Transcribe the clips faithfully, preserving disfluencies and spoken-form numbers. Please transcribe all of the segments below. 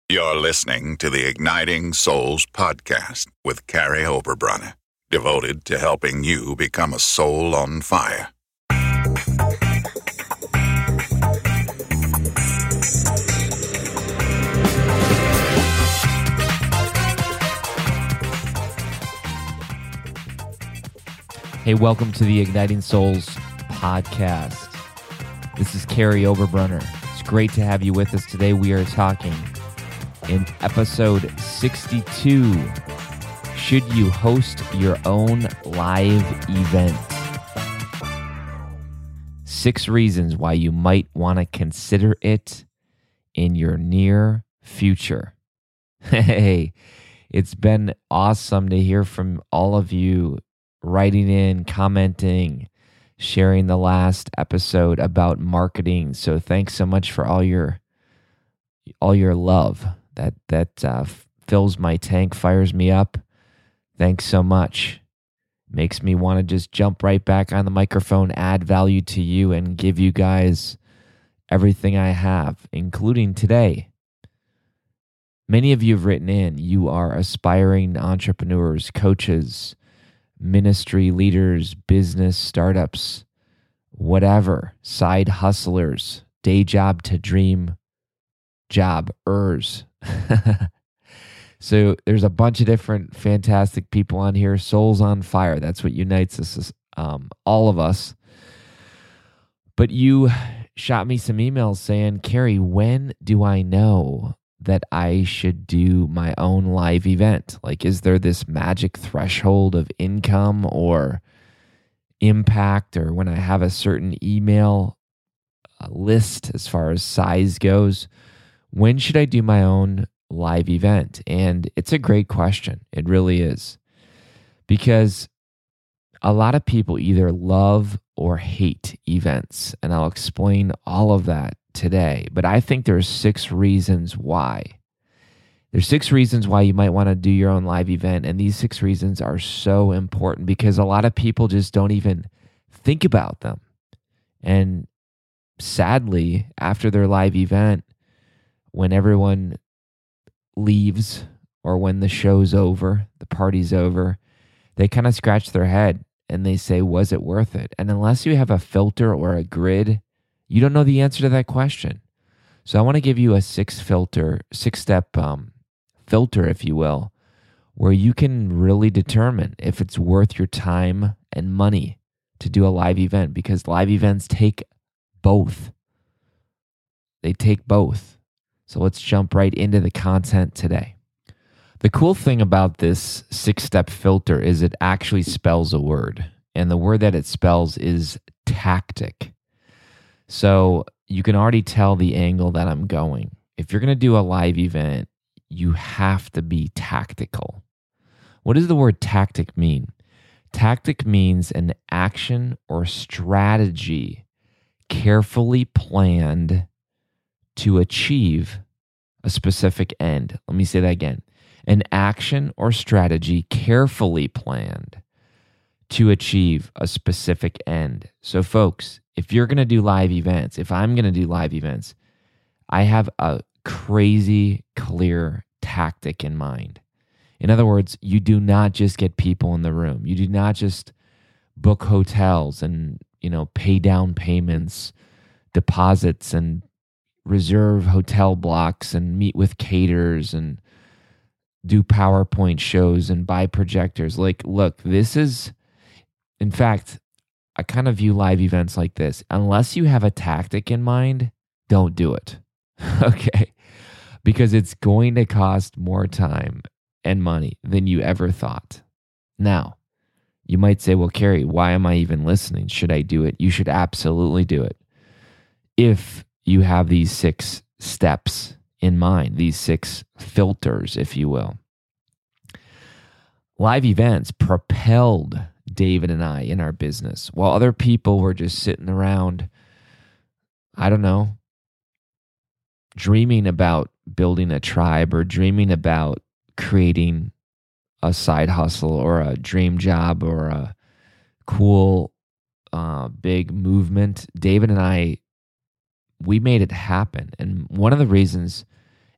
You're listening to the Igniting Souls podcast with Carrie Oberbrunner, devoted to helping you become a soul on fire. Hey, welcome to the Igniting Souls podcast. This is Carrie Oberbrunner. It's great to have you with us today. We are talking in episode sixty-two, should you host your own live event? Six reasons why you might want to consider it in your near future. Hey, it's been awesome to hear from all of you writing in, commenting, sharing the last episode about marketing. So thanks so much for all your all your love. That that uh, fills my tank, fires me up. Thanks so much. Makes me want to just jump right back on the microphone, add value to you, and give you guys everything I have, including today. Many of you have written in. You are aspiring entrepreneurs, coaches, ministry leaders, business startups, whatever, side hustlers, day job to dream job-ers. So there's a bunch of different fantastic people on here. Souls on fire. That's what unites us, um, all of us. But you shot me some emails saying, Carrie, when do I know that I should do my own live event? Like, is there this magic threshold of income or impact, or when I have a certain email uh, list as far as size goes? When should I do my own live event? And it's a great question. It really is. Because a lot of people either love or hate events. And I'll explain all of that today. But I think there's six reasons why. There's six reasons why you might want to do your own live event. And these six reasons are so important because a lot of people just don't even think about them. And sadly, after their live event, when everyone leaves or when the show's over, the party's over, they kind of scratch their head and they say, was it worth it? And unless you have a filter or a grid, you don't know the answer to that question. So I want to give you a six filter, six step um, filter, if you will, where you can really determine if it's worth your time and money to do a live event, because live events take both. They take both. So let's jump right into the content today. The cool thing about this six-step filter is it actually spells a word. And the word that it spells is tactic. So you can already tell the angle that I'm going. If you're going to do a live event, you have to be tactical. What does the word tactic mean? Tactic means an action or strategy carefully planned to achieve a specific end. Let me say that again. An action or strategy carefully planned to achieve a specific end. So folks, if you're going to do live events, if I'm going to do live events, I have a crazy clear tactic in mind. In other words, you do not just get people in the room. You do not just book hotels and, you know, pay down payments, deposits, and reserve hotel blocks and meet with caterers and do PowerPoint shows and buy projectors. Like, look, this is, in fact, I kind of view live events like this. Unless you have a tactic in mind, don't do it. Okay? Because it's going to cost more time and money than you ever thought. Now, you might say, well, Carrie, why am I even listening? Should I do it? You should absolutely do it. If you have these six steps in mind, these six filters, if you will. Live events propelled David and I in our business while other people were just sitting around, I don't know, dreaming about building a tribe or dreaming about creating a side hustle or a dream job or a cool uh, big movement. David and I, we made it happen. And one of the reasons,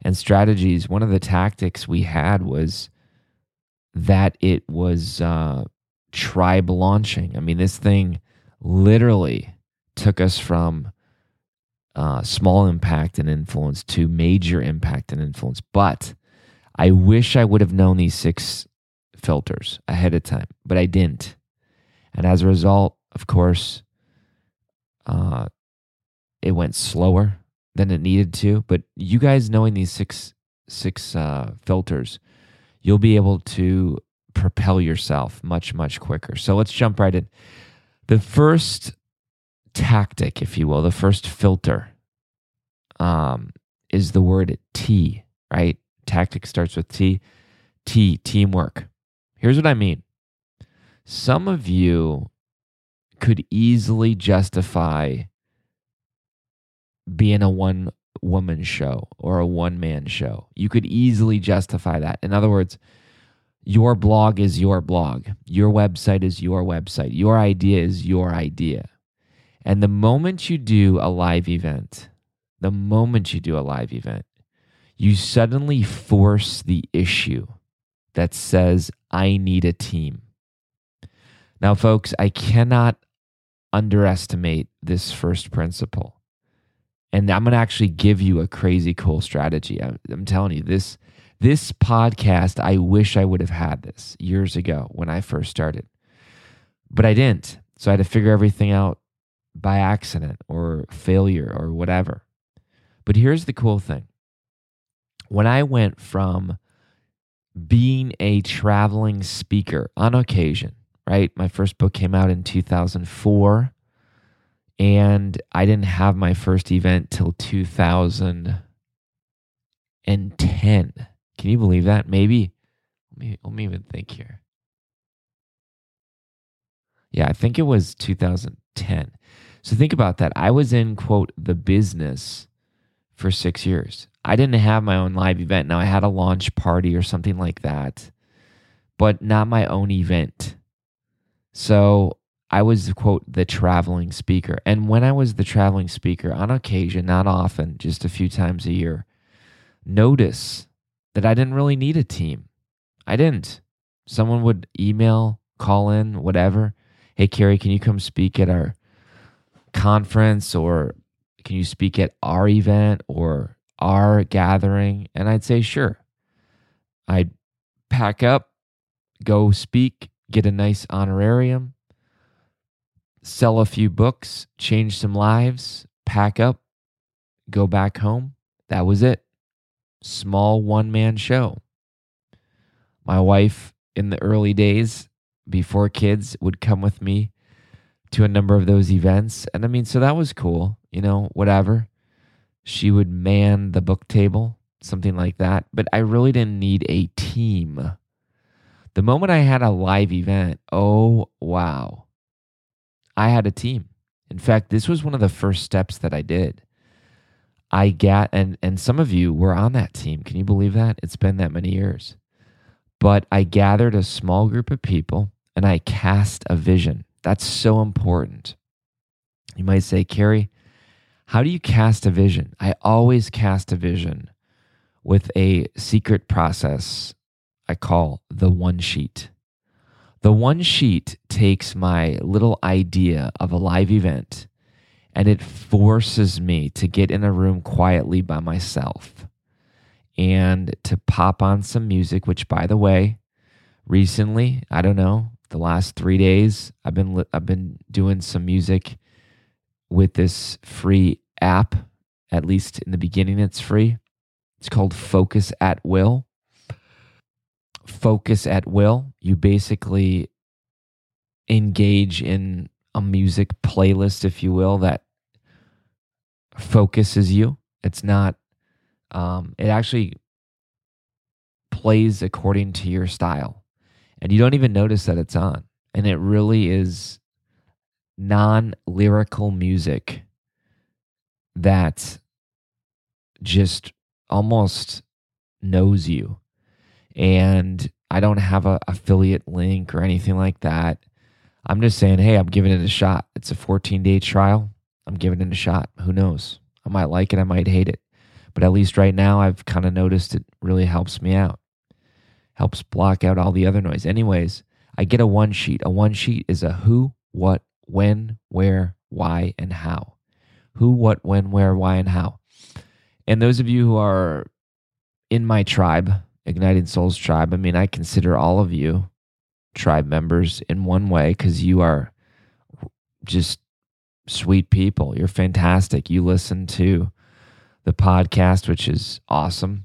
and strategies, one of the tactics we had was that it was uh, tribe launching. I mean, this thing literally took us from uh, small impact and influence to major impact and influence. But I wish I would have known these six filters ahead of time, but I didn't. And as a result, of course, uh, it went slower than it needed to. But you guys knowing these six six uh, filters, you'll be able to propel yourself much, much quicker. So let's jump right in. The first tactic, if you will, the first filter um, is the word T, right? Tactic starts with T. T, teamwork. Here's what I mean. Some of you could easily justify being a one-woman show or a one-man show. You could easily justify that. In other words, your blog is your blog. Your website is your website. Your idea is your idea. And the moment you do a live event, the moment you do a live event, you suddenly force the issue that says, I need a team. Now, folks, I cannot underestimate this first principle. And I'm going to actually give you a crazy cool strategy. I'm, I'm telling you, this, this podcast, I wish I would have had this years ago when I first started. But I didn't. So I had to figure everything out by accident or failure or whatever. But here's the cool thing. When I went from being a traveling speaker on occasion, right? My first book came out in two thousand four, and I didn't have my first event till two thousand ten. Can you believe that? Maybe, let me, let me even think here. Yeah, I think it was two thousand ten. So think about that. I was in, quote, the business for six years. I didn't have my own live event. Now, I had a launch party or something like that, but not my own event. So I was, quote, the traveling speaker. And when I was the traveling speaker, on occasion, not often, just a few times a year, notice that I didn't really need a team. I didn't. Someone would email, call in, whatever. Hey, Carrie, can you come speak at our conference, or can you speak at our event or our gathering? And I'd say, sure. I'd pack up, go speak, get a nice honorarium, sell a few books, change some lives, pack up, go back home. That was it. Small one-man show. My wife, in the early days, before kids, would come with me to a number of those events. And I mean, so that was cool, you know, whatever. She would man the book table, something like that. But I really didn't need a team. The moment I had a live event, oh, wow. I had a team. In fact, this was one of the first steps that I did. I got, and, and some of you were on that team. Can you believe that? It's been that many years. But I gathered a small group of people and I cast a vision. That's so important. You might say, Carrie, how do you cast a vision? I always cast a vision with a secret process I call the one sheet. The one sheet takes my little idea of a live event and it forces me to get in a room quietly by myself and to pop on some music, which, by the way, recently, I don't know, the last three days, I've been I've been doing some music with this free app. At least in the beginning, it's free. It's called Focus at Will. Focus at Will. You basically engage in a music playlist, if you will, that focuses you. It's not, um, it actually plays according to your style. And you don't even notice that it's on. And it really is non-lyrical music that just almost knows you. And I don't have an affiliate link or anything like that. I'm just saying, hey, I'm giving it a shot. It's a fourteen-day trial. I'm giving it a shot. Who knows? I might like it. I might hate it. But at least right now, I've kind of noticed it really helps me out. Helps block out all the other noise. Anyways, I get a one sheet. A one sheet is a who, what, when, where, why, and how. Who, what, when, where, why, and how. And those of you who are in my tribe, Igniting Souls tribe, I mean, I consider all of you tribe members in one way because you are just sweet people. You're fantastic. You listen to the podcast, which is awesome.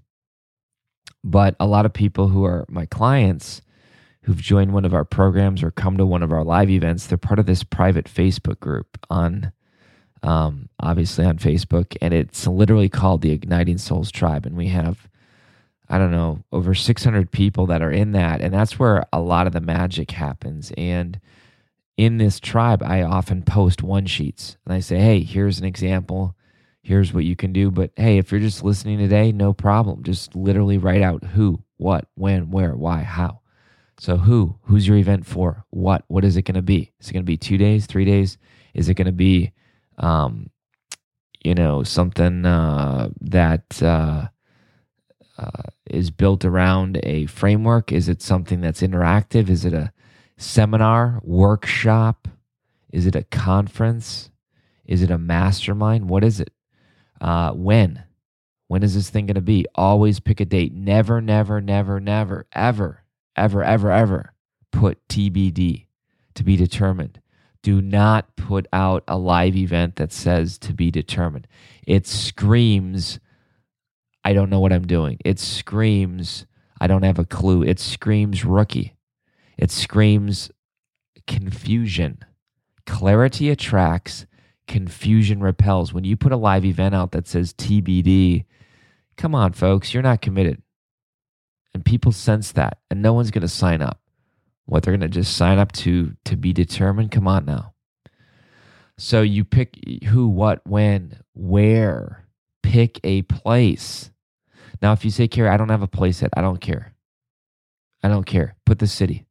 But a lot of people who are my clients who've joined one of our programs or come to one of our live events, they're part of this private Facebook group on, um, obviously on Facebook, and it's literally called the Igniting Souls Tribe. And we have, I don't know, over six hundred people that are in that, and that's where a lot of the magic happens. And in this tribe, I often post one sheets, and I say, hey, here's an example. Here's what you can do. But hey, if you're just listening today, no problem. Just literally write out who, what, when, where, why, how. So who, who's your event for? What, what is it going to be? Is it going to be two days, three days? Is it going to be, um, you know, something uh, that uh, uh, is built around a framework? Is it something that's interactive? Is it a seminar, workshop? Is it a conference? Is it a mastermind? What is it? Uh, when? When is this thing going to be? Always pick a date. Never, never, never, never, ever, ever, ever, ever put T B D, to be determined. Do not put out a live event that says to be determined. It screams, I don't know what I'm doing. It screams, I don't have a clue. It screams rookie. It screams confusion. Clarity attracts, confusion repels. When you put a live event out that says T B D, come on, folks, you're not committed. And people sense that, and no one's going to sign up. What, they're going to just sign up to to be determined? Come on now. So you pick who, what, when, where. Pick a place. Now, if you say, Carey, I don't have a place yet, I don't care. I don't care. Put the city.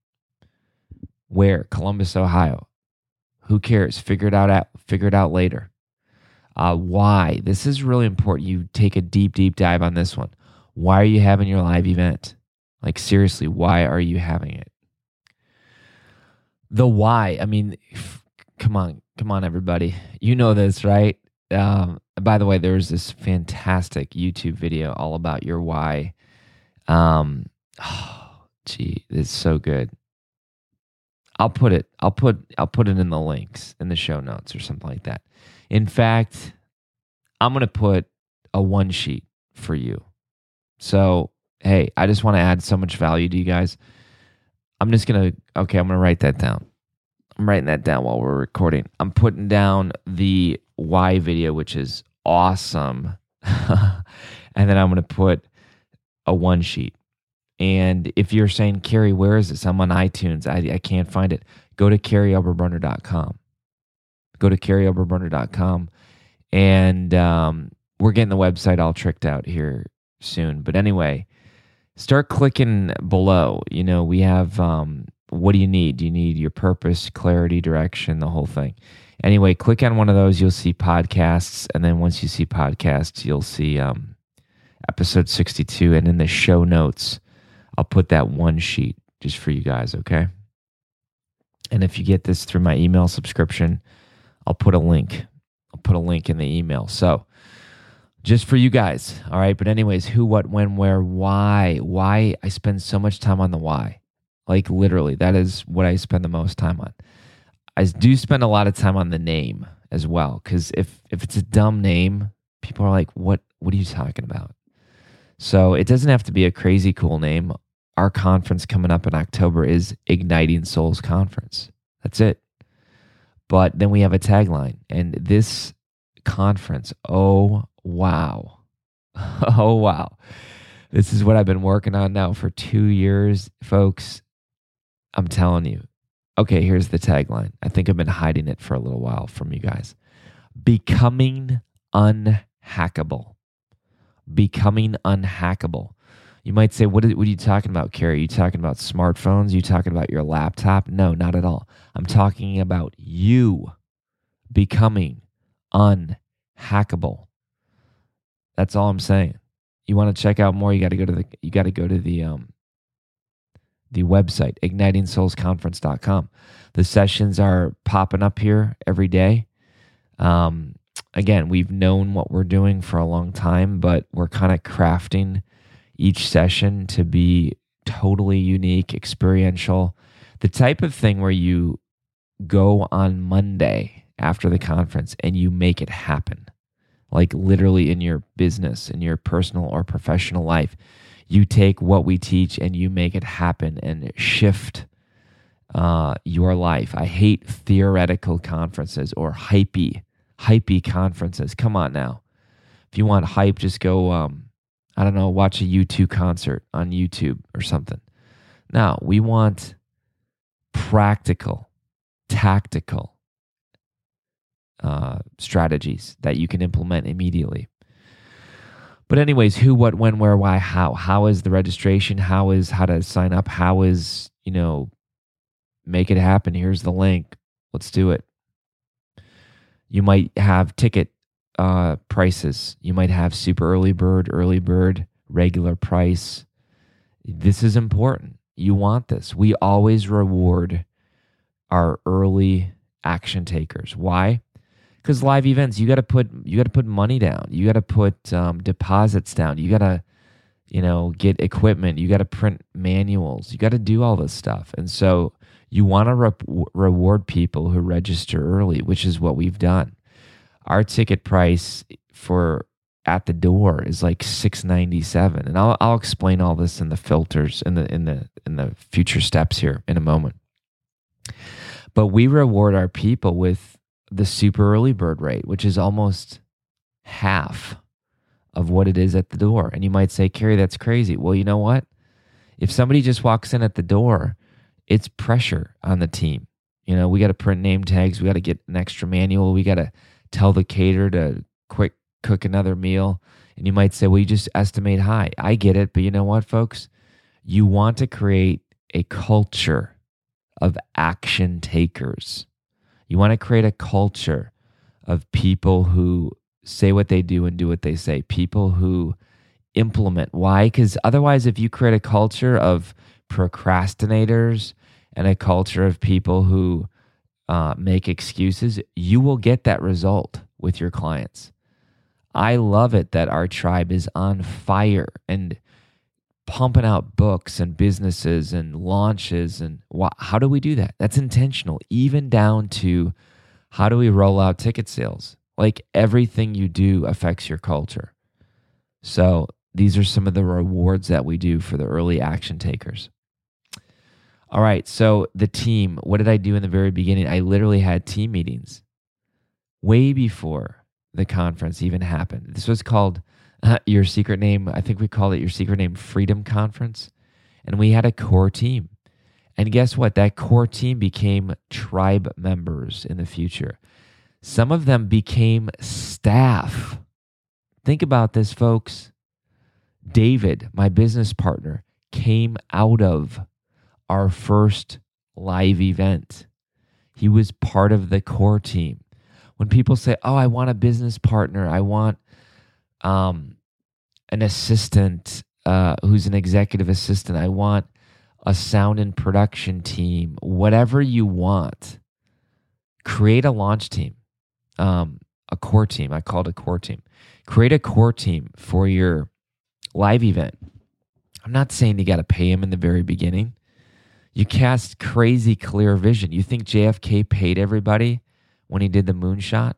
Where? Columbus, Ohio. Who cares? Figure it out. At, figure it out later. Uh, why? This is really important. You take a deep, deep dive on this one. Why are you having your live event? Like, seriously, why are you having it? The why. I mean, f- come on, come on, everybody. You know this, right? Um, by the way, there was this fantastic YouTube video all about your why. Um, oh, gee, it's so good. I'll put it. I'll put. I'll put it in the links in the show notes or something like that. In fact, I'm gonna put a one sheet for you. So hey, I just want to add so much value to you guys. I'm just gonna. Okay, I'm gonna write that down. I'm writing that down while we're recording. I'm putting down the why video, which is awesome, and then I'm gonna put a one sheet. And if you're saying, Carey, where is this? I'm on iTunes. I, I can't find it. Go to carey oberbrunner dot com. Go to carey oberbrunner dot com. And um, we're getting the website all tricked out here soon. But anyway, start clicking below. You know, we have, um, what do you need? Do you need your purpose, clarity, direction, the whole thing? Anyway, click on one of those. You'll see podcasts. And then once you see podcasts, you'll see um, episode sixty-two. And in the show notes, I'll put that one sheet just for you guys, okay? And if you get this through my email subscription, I'll put a link. I'll put a link in the email. So just for you guys, all right? But anyways, who, what, when, where, why? Why I spend so much time on the why. Like literally, that is what I spend the most time on. I do spend a lot of time on the name as well, because if, if it's a dumb name, people are like, what, what are you talking about? So it doesn't have to be a crazy cool name. Our conference coming up in October is Igniting Souls Conference. That's it. But then we have a tagline. And this conference, oh, wow. Oh, wow. This is what I've been working on now for two years, folks. I'm telling you. Okay, here's the tagline. I think I've been hiding it for a little while from you guys. Becoming unhackable. Becoming unhackable. You might say, what are, what are you talking about, Carey? Are you talking about smartphones? Are you talking about your laptop? No, not at all. I'm talking about you becoming unhackable. That's all I'm saying. You want to check out more, you got to go to the you got to go to the um the website, igniting souls conference dot com. The sessions are popping up here every day. Um, again, we've known what we're doing for a long time, but we're kind of crafting each session to be totally unique, experiential, the type of thing where you go on Monday after the conference and you make it happen, like literally in your business, in your personal or professional life. You take what we teach and you make it happen and shift uh, your life. I hate theoretical conferences or hypey, hypey conferences. Come on now. If you want hype, just go, um, I don't know, watch a U two concert on YouTube or something. No, we want practical, tactical uh, strategies that you can implement immediately. But anyways, who, what, when, where, why, how? How is the registration? How is how to sign up? How is, you know, make it happen? Here's the link. Let's do it. You might have ticket uh, prices. You might have super early bird, early bird, regular price. This is important. You want this. We always reward our early action takers. Why? Because live events, you got to put you got to put money down. You got to put um, deposits down. You got to, you know, get equipment. You got to print manuals. You got to do all this stuff. And so you want to re- reward people who register early, which is what we've done. Our ticket price for at the door is like six ninety-seven, and I'll I'll explain all this in the filters in the in the in the future steps here in a moment. But we reward our people with the super early bird rate, which is almost half of what it is at the door. And you might say, Carey, that's crazy. Well, you know what? If somebody just walks in at the door, it's pressure on the team. You know, we got to print name tags. We got to get an extra manual. We got to tell the caterer to quick cook another meal. And you might say, well, you just estimate high. I get it. But you know what, folks? You want to create a culture of action takers. You want to create a culture of people who say what they do and do what they say, people who implement. Why? Because otherwise, if you create a culture of procrastinators and a culture of people who uh, make excuses, you will get that result with your clients. I love it that our tribe is on fire and pumping out books and businesses and launches. And wh- how do we do that? That's intentional, even down to how do we roll out ticket sales? Like everything you do affects your culture. So these are some of the rewards that we do for the early action takers. All right, so the team, what did I do in the very beginning? I literally had team meetings way before the conference even happened. This was called Uh, your secret name, I think we called it your secret name Freedom Conference. And we had a core team. And guess what? That core team became tribe members in the future. Some of them became staff. Think about this, folks. David, my business partner, came out of our first live event. He was part of the core team. When people say, oh, I want a business partner, I want Um, an assistant uh, who's an executive assistant. I want a sound and production team. Whatever you want, create a launch team, um, a core team. I call it a core team. Create a core team for your live event. I'm not saying you got to pay him in the very beginning. You cast crazy clear vision. You think J F K paid everybody when he did the moonshot?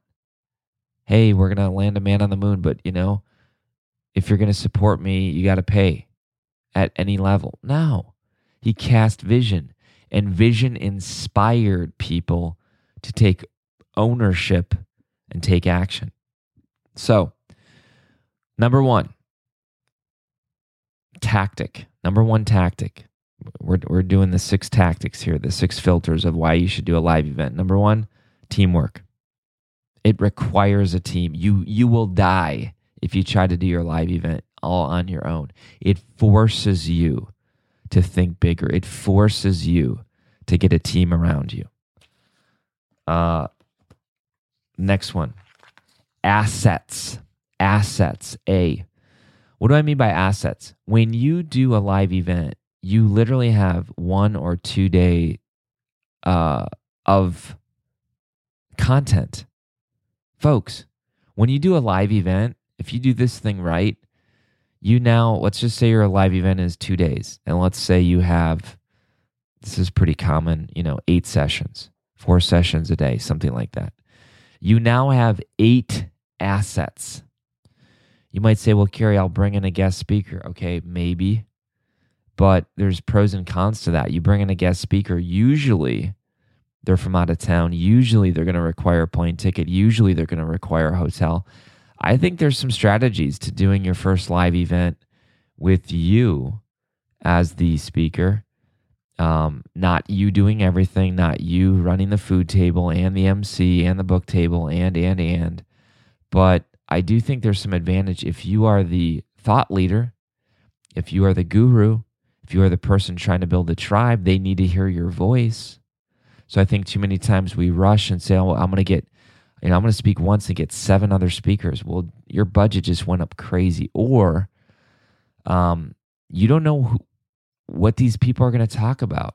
Hey, we're going to land a man on the moon, but you know, if you're going to support me, you got to pay at any level. No, he cast vision, and vision inspired people to take ownership and take action. So, number one, tactic. Number one tactic. We're, we're doing the six tactics here, the six filters of why you should do a live event. Number one, teamwork. It requires a team. You you will die if you try to do your live event all on your own. It forces you to think bigger. It forces you to get a team around you. Uh, next one, assets. assets. A. What do I mean by assets? When you do a live event, you literally have one or two day uh, of content. Folks, when you do a live event, if you do this thing right, you now, let's just say your live event is two days. And let's say you have, this is pretty common, you know, eight sessions, four sessions a day, something like that. You now have eight assets. You might say, well, Carey, I'll bring in a guest speaker. Okay, maybe. But there's pros and cons to that. You bring in a guest speaker, usually they're from out of town. Usually they're going to require a plane ticket. Usually they're going to require a hotel. I think there's some strategies to doing your first live event with you as the speaker. Um, not you doing everything, not you running the food table and the M C and the book table and, and, and. But I do think there's some advantage if you are the thought leader, if you are the guru, if you are the person trying to build a tribe, they need to hear your voice. So I think too many times we rush and say, oh, I'm going to get, you know, I'm going to speak once and get seven other speakers. Well, your budget just went up crazy. Or um, you don't know who, what these people are going to talk about.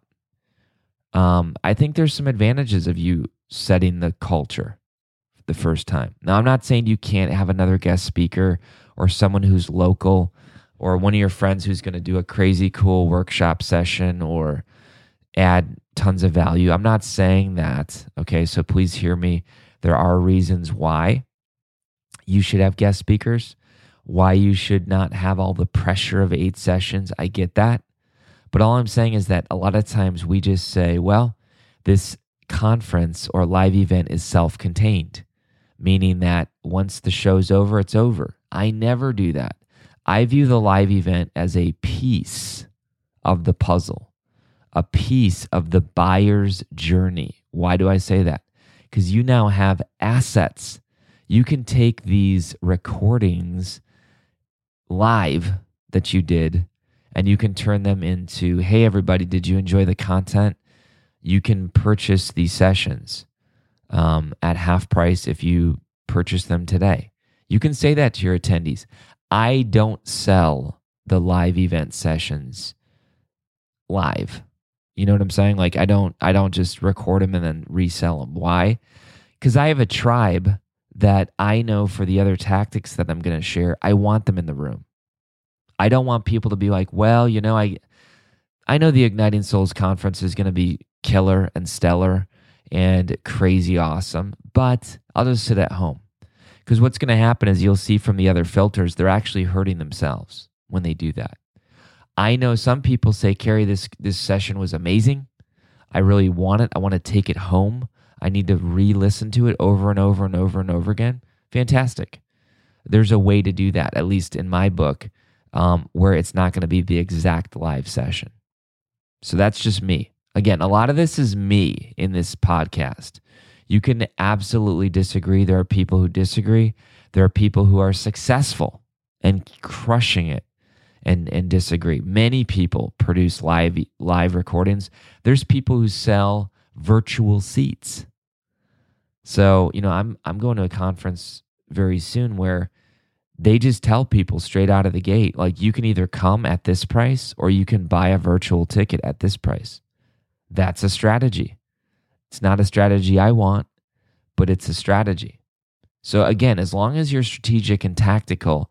Um, I think there's some advantages of you setting the culture the first time. Now, I'm not saying you can't have another guest speaker or someone who's local or one of your friends who's going to do a crazy cool workshop session or add tons of value. I'm not saying that, okay? So please hear me. There are reasons why you should have guest speakers, why you should not have all the pressure of eight sessions. I get that. But all I'm saying is that a lot of times we just say, well, this conference or live event is self-contained, meaning that once the show's over, it's over. I never do that. I view the live event as a piece of the puzzle, a piece of the buyer's journey. Why do I say that? Because you now have assets. You can take these recordings live that you did, and you can turn them into, hey, everybody, did you enjoy the content? You can purchase these sessions um, at half price if you purchase them today. You can say that to your attendees. I don't sell the live event sessions live. You know what I'm saying? Like I don't, I don't just record them and then resell them. Why? Because I have a tribe that I know for the other tactics that I'm going to share, I want them in the room. I don't want people to be like, well, you know, I I know the Igniting Souls conference is going to be killer and stellar and crazy awesome, but I'll just sit at home. Because what's going to happen is you'll see from the other filters, they're actually hurting themselves when they do that. I know some people say, Carey, this, this session was amazing. I really want it. I want to take it home. I need to re-listen to it over and over and over and over again. Fantastic. There's a way to do that, at least in my book. Um, where it's not going to be the exact live session. So that's just me. Again, a lot of this is me in this podcast. You can absolutely disagree. There are people who disagree. There are people who are successful and crushing it and, and disagree. Many people produce live live recordings. There's people who sell virtual seats. So, you know, I'm I'm going to a conference very soon where they just tell people straight out of the gate, like, you can either come at this price or you can buy a virtual ticket at this price. That's a strategy. It's not a strategy I want, but it's a strategy. So again, as long as you're strategic and tactical,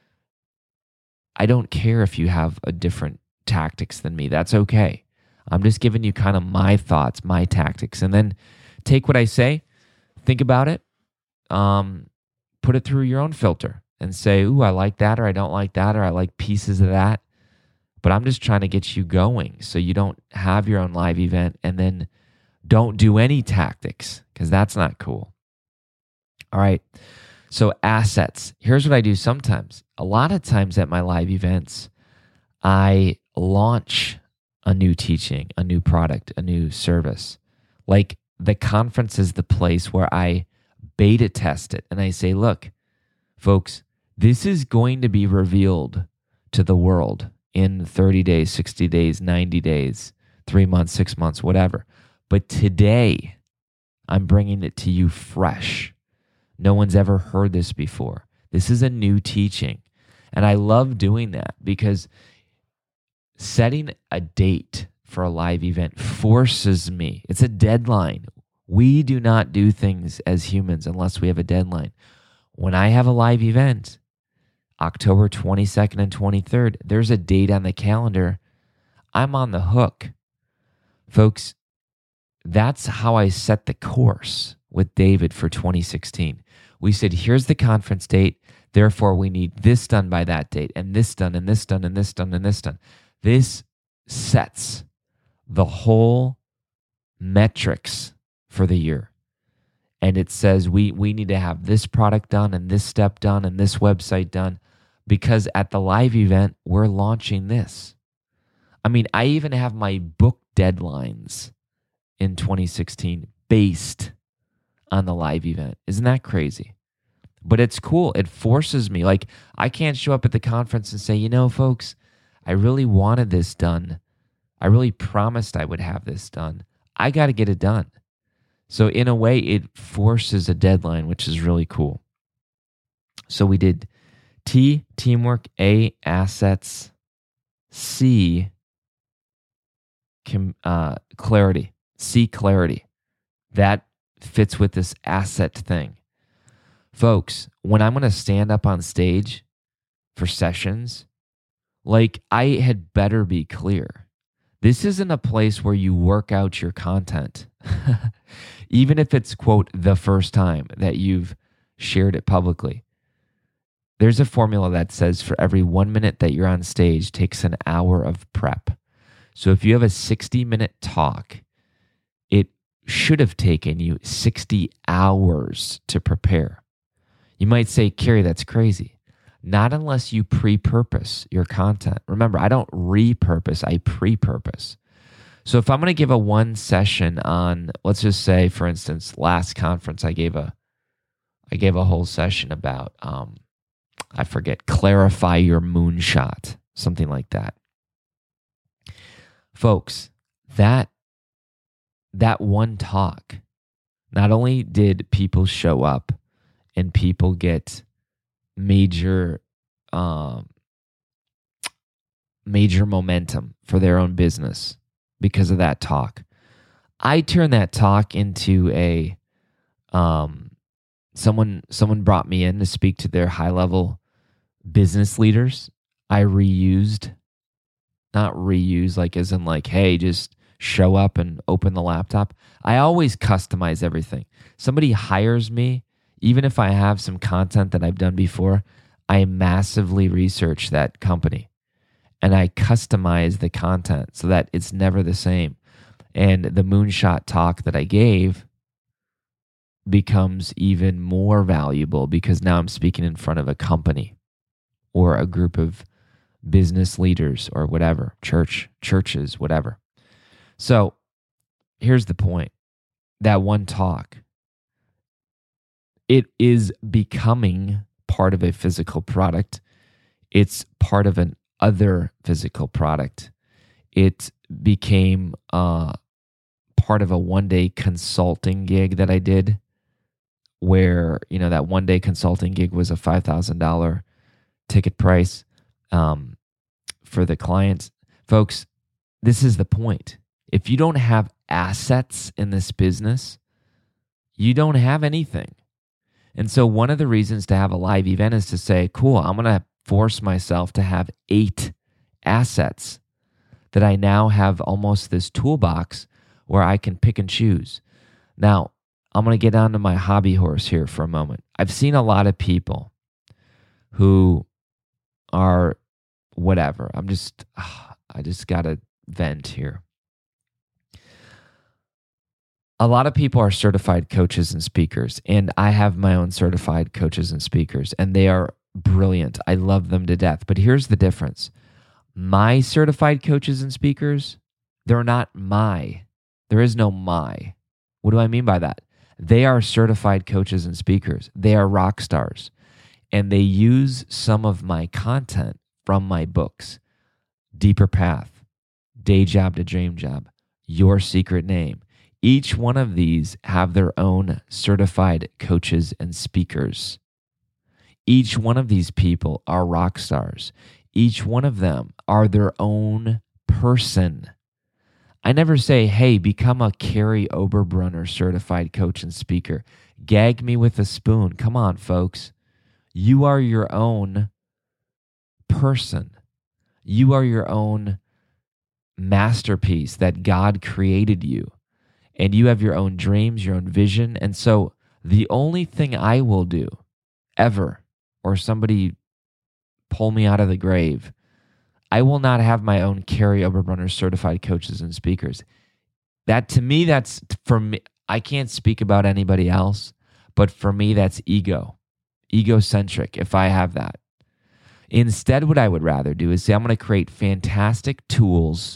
I don't care if you have a different tactics than me. That's okay. I'm just giving you kind of my thoughts, my tactics, and then take what I say, think about it, um, put it through your own filter. And say, ooh, I like that, or I don't like that, or I like pieces of that. But I'm just trying to get you going so you don't have your own live event and then don't do any tactics, because that's not cool. All right. So assets. Here's what I do sometimes. A lot of times at my live events, I launch a new teaching, a new product, a new service. Like the conference is the place where I beta test it. And I say, look, folks, this is going to be revealed to the world in thirty days, sixty days, ninety days, three months, six months, whatever. But today, I'm bringing it to you fresh. No one's ever heard this before. This is a new teaching. And I love doing that because setting a date for a live event forces me. It's a deadline. We do not do things as humans unless we have a deadline. When I have a live event, October twenty-second and twenty-third, there's a date on the calendar. I'm on the hook. Folks, that's how I set the course with David for twenty sixteen. We said, here's the conference date. Therefore, we need this done by that date, and this done, and this done, and this done, and this done. This sets the whole metrics for the year. And it says we, we need to have this product done, and this step done, and this website done, because at the live event, we're launching this. I mean, I even have my book deadlines in twenty sixteen based on the live event. Isn't that crazy? But it's cool. It forces me. Like, I can't show up at the conference and say, you know, folks, I really wanted this done. I really promised I would have this done. I got to get it done. So in a way, it forces a deadline, which is really cool. So we did T, teamwork, A, assets, C, com, uh, clarity, C, clarity. That fits with this asset thing. Folks, when I'm going to stand up on stage for sessions, like, I had better be clear. This isn't a place where you work out your content. Even if it's, quote, the first time that you've shared it publicly. There's a formula that says for every one minute that you're on stage takes an hour of prep. So if you have a sixty-minute talk, it should have taken you sixty hours to prepare. You might say, Carey, that's crazy. Not unless you pre-purpose your content. Remember, I don't repurpose, I pre-purpose. So if I'm going to give a one session on, let's just say, for instance, last conference, I gave a, I gave a whole session about, um, I forget, clarify your moonshot, something like that. Folks, that, that one talk, not only did people show up and people get major, um, major momentum for their own business because of that talk. I turned that talk into a, um, someone, someone brought me in to speak to their high level business leaders. I reused, not reuse, like as in like, hey, just show up and open the laptop. I always customize everything. Somebody hires me, even if I have some content that I've done before, I massively research that company and I customize the content so that it's never the same. And the moonshot talk that I gave becomes even more valuable because now I'm speaking in front of a company or a group of business leaders or whatever, church, churches, whatever. So here's the point. That one talk, it is becoming part of a physical product. It's part of an other physical product. It became uh, part of a one-day consulting gig that I did where, you know, that one-day consulting gig was a five thousand dollars ticket price um, for the client. Folks, this is the point. If you don't have assets in this business, you don't have anything. And so one of the reasons to have a live event is to say, cool, I'm going to force myself to have eight assets that I now have almost this toolbox where I can pick and choose. Now, I'm going to get onto my hobby horse here for a moment. I've seen a lot of people who are whatever. I'm just, I just got to vent here. A lot of people are certified coaches and speakers, and I have my own certified coaches and speakers, and they are brilliant. I love them to death. But here's the difference. My certified coaches and speakers, they're not my. There is no my. What do I mean by that? They are certified coaches and speakers. They are rock stars, and they use some of my content from my books. Deeper Path, Day Job to Dream Job, Your Secret Name. Each one of these have their own certified coaches and speakers. Each one of these people are rock stars. Each one of them are their own person. I never say, hey, become a Carrie Oberbrunner certified coach and speaker. Gag me with a spoon. Come on, folks. You are your own person. You are your own masterpiece that God created you. And you have your own dreams, your own vision. And so the only thing I will do ever, or somebody pull me out of the grave, I will not have my own Carrie Oberbrunner certified coaches and speakers. That to me, that's for me. I can't speak about anybody else, but for me, that's ego, egocentric if I have that. Instead, what I would rather do is say, I'm going to create fantastic tools,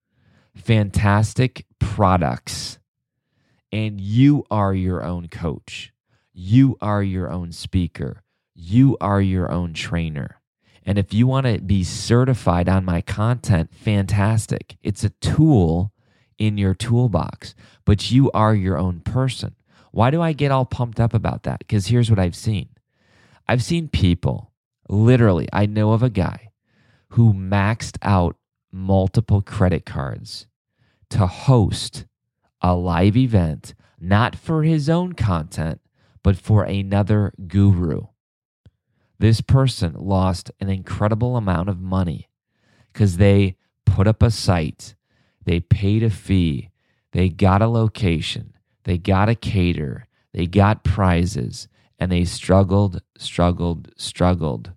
fantastic products, and you are your own coach. You are your own speaker. You are your own trainer. And if you want to be certified on my content, fantastic. It's a tool in your toolbox, but you are your own person. Why do I get all pumped up about that? Because here's what I've seen. I've seen people, literally, I know of a guy who maxed out multiple credit cards to host a live event, not for his own content, but for another guru. This person lost an incredible amount of money because they put up a site, they paid a fee, they got a location, they got a caterer, they got prizes, and they struggled, struggled, struggled.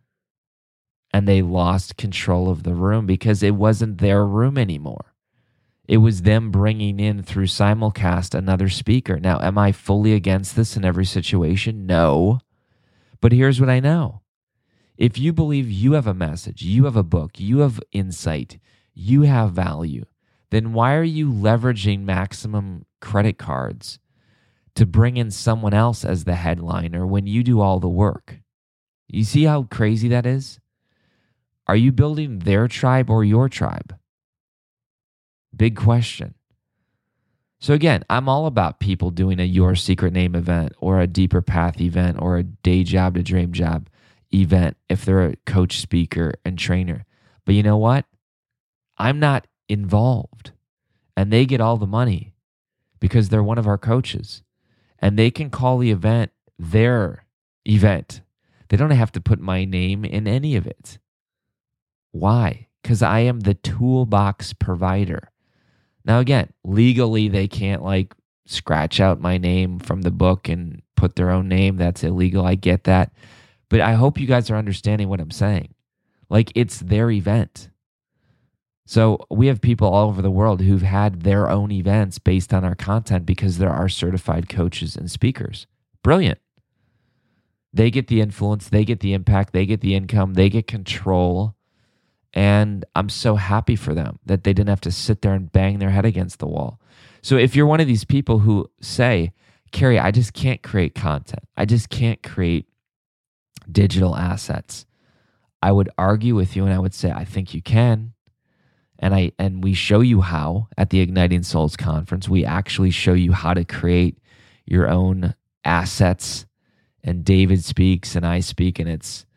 And they lost control of the room because it wasn't their room anymore. It was them bringing in through simulcast another speaker. Now, am I fully against this in every situation? No. But here's what I know. If you believe you have a message, you have a book, you have insight, you have value, then why are you leveraging maximum credit cards to bring in someone else as the headliner when you do all the work? You see how crazy that is? Are you building their tribe or your tribe? Big question. So again, I'm all about people doing a Your Secret Name event or a Deeper Path event or a Day Job to Dream Job event if they're a coach, speaker, and trainer. But you know what? I'm not involved. And they get all the money because they're one of our coaches. And they can call the event their event. They don't have to put my name in any of it. Why? Because I am the toolbox provider. Now, again, legally, they can't like scratch out my name from the book and put their own name. That's illegal. I get that. But I hope you guys are understanding what I'm saying. Like, it's their event. So we have people all over the world who've had their own events based on our content because there are certified coaches and speakers. Brilliant. They get the influence. They get the impact. They get the income. They get control. And I'm so happy for them that they didn't have to sit there and bang their head against the wall. So if you're one of these people who say, Carrie, I just can't create content. I just can't create digital assets. I would argue with you and I would say, I think you can. And I and we show you how at the Igniting Souls conference. We actually show you how to create your own assets. And David speaks and I speak, and it's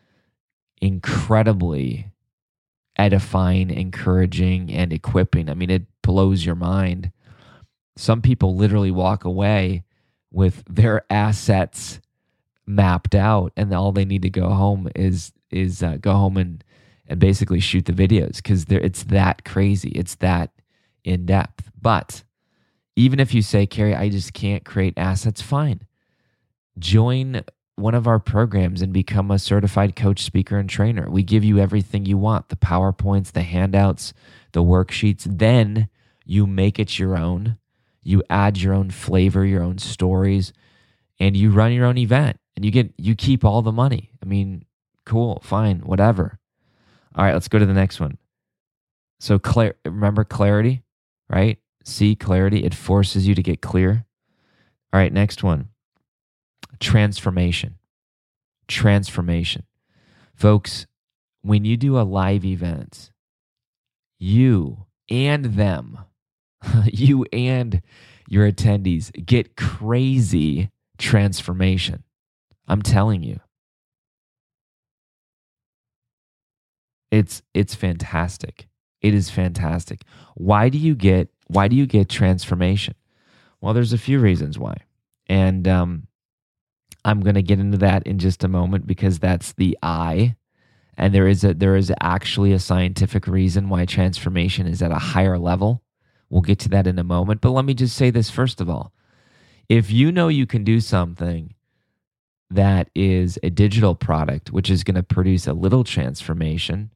incredibly edifying, encouraging, and equipping. I mean, it blows your mind. Some people literally walk away with their assets mapped out, and all they need to go home is is uh, go home and and basically shoot the videos because it's that crazy. It's that in depth. But even if you say, Carrie, I just can't create assets, fine. Join one of our programs and become a certified coach, speaker, and trainer. We give you everything you want, the PowerPoints, the handouts, the worksheets. Then you make it your own. You add your own flavor, your own stories, and you run your own event. And you get you keep all the money. I mean, cool, fine, whatever. All right, let's go to the next one. So clar- remember clarity, right? See clarity. It forces you to get clear. All right, next one. Transformation. Transformation. Folks, when you do a live event, you and them, you and your attendees get crazy transformation. I'm telling you. It's it's fantastic. It is fantastic. Why do you get why do you get transformation? Well, there's a few reasons why. And um, I'm going to get into that in just a moment because that's the I. And there is a there is actually a scientific reason why transformation is at a higher level. We'll get to that in a moment. But let me just say this first of all. If you know you can do something that is a digital product, which is going to produce a little transformation,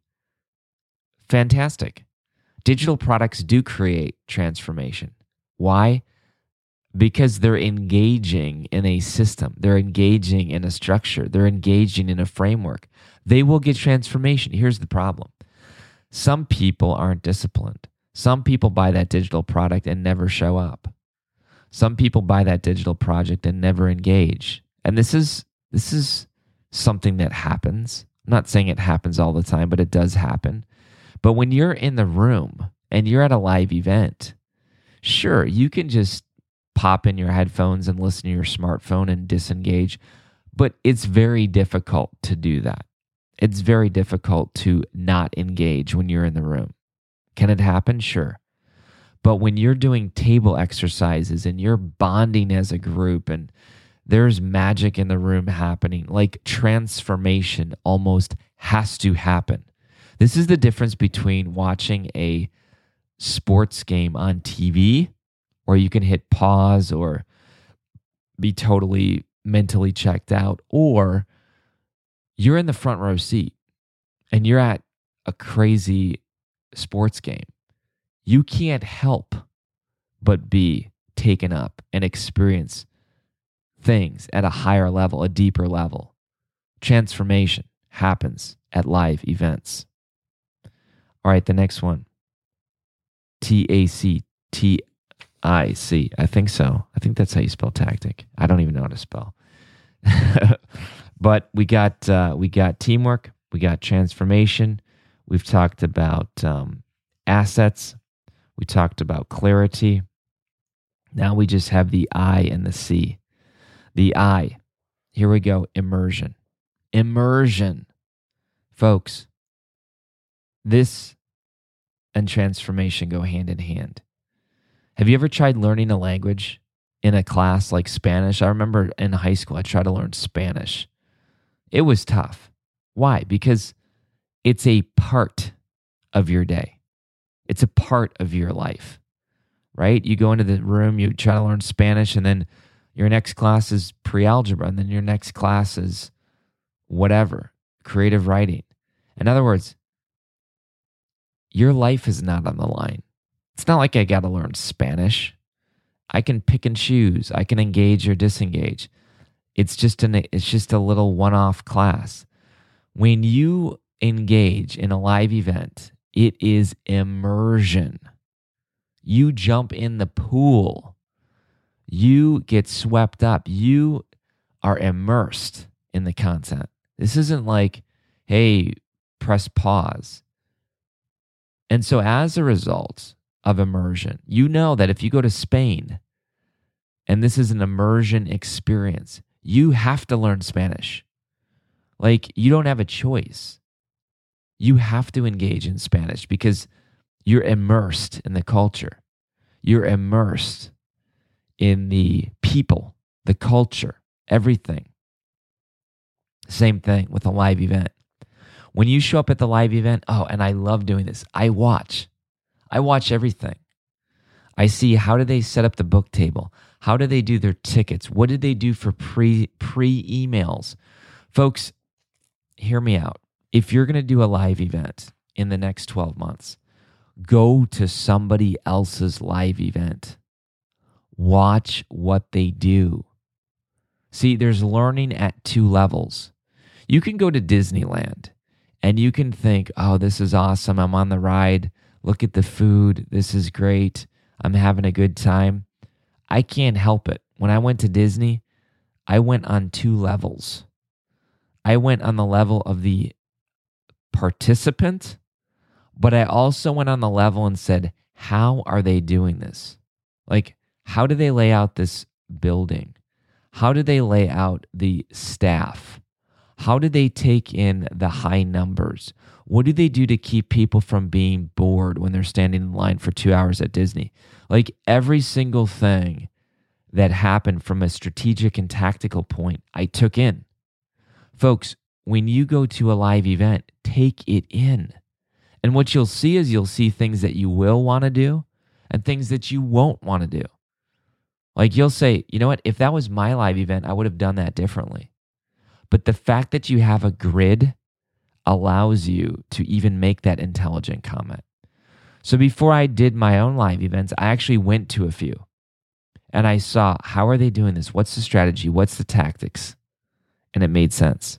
fantastic. Digital products do create transformation. Why? Because they're engaging in a system. They're engaging in a structure. They're engaging in a framework. They will get transformation. Here's the problem. Some people aren't disciplined. Some people buy that digital product and never show up. Some people buy that digital project and never engage. And this is this is something that happens. I'm not saying it happens all the time, but it does happen. But when you're in the room and you're at a live event, sure, you can just pop in your headphones and listen to your smartphone and disengage, but it's very difficult to do that. It's very difficult to not engage when you're in the room. Can it happen? Sure. But when you're doing table exercises and you're bonding as a group and there's magic in the room happening, like transformation almost has to happen. This is the difference between watching a sports game on T V, or you can hit pause or be totally mentally checked out, or you're in the front row seat and you're at a crazy sports game. You can't help but be taken up and experience things at a higher level, a deeper level. Transformation happens at live events. All right, the next one. T A C T I C. I think so. I think that's how you spell tactic. I don't even know how to spell. But we got uh, we got teamwork. We got transformation. We've talked about um, assets. We talked about clarity. Now we just have the I and the C. The I. Here we go. Immersion. Immersion. Folks, this and transformation go hand in hand. Have you ever tried learning a language in a class like Spanish? I remember in high school, I tried to learn Spanish. It was tough. Why? Because it's a part of your day. It's a part of your life, right? You go into the room, you try to learn Spanish, and then your next class is pre-algebra, and then your next class is whatever, creative writing. In other words, your life is not on the line. It's not like I got to learn Spanish. I can pick and choose. I can engage or disengage. It's just an it's just a little one-off class. When you engage in a live event, it is immersion. You jump in the pool. You get swept up. You are immersed in the content. This isn't like, hey, press pause. And so as a result of immersion, you know that if you go to Spain and this is an immersion experience, you have to learn Spanish. Like, you don't have a choice. You have to engage in Spanish because you're immersed in the culture. You're immersed in the people, the culture, everything. Same thing with a live event. When you show up at the live event, oh, and I love doing this. I watch. I watch everything. I see, how do they set up the book table? How do they do their tickets? What did they do for pre, pre-emails? Folks, hear me out. If you're going to do a live event in the next twelve months, go to somebody else's live event. Watch what they do. See, there's learning at two levels. You can go to Disneyland and you can think, oh, this is awesome. I'm on the ride. Look at the food. This is great. I'm having a good time. I can't help it. When I went to Disney, I went on two levels. I went on the level of the participant, but I also went on the level and said, how are they doing this? Like, how do they lay out this building? How do they lay out the staff? How do they take in the high numbers? What do they do to keep people from being bored when they're standing in line for two hours at Disney? Like every single thing that happened from a strategic and tactical point, I took in. Folks, when you go to a live event, take it in. And what you'll see is you'll see things that you will want to do and things that you won't want to do. Like you'll say, you know what, if that was my live event, I would have done that differently. But the fact that you have a grid allows you to even make that intelligent comment. So before I did my own live events, I actually went to a few. And I saw, how are they doing this? What's the strategy? What's the tactics? And it made sense.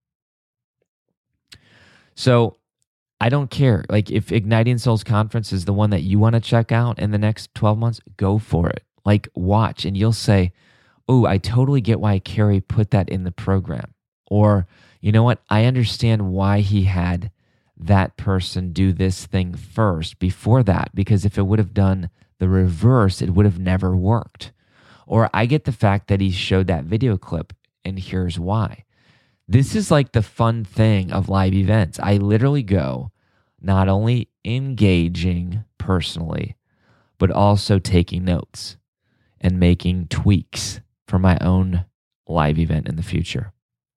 So I don't care. Like if Igniting Souls Conference is the one that you want to check out in the next twelve months, go for it. Like watch and you'll say, oh, I totally get why Carey put that in the program. Or, you know what? I understand why he had that person do this thing first before that, because if it would have done the reverse, it would have never worked. Or I get the fact that he showed that video clip and here's why. This is like the fun thing of live events. I literally go not only engaging personally, but also taking notes and making tweaks for my own live event in the future.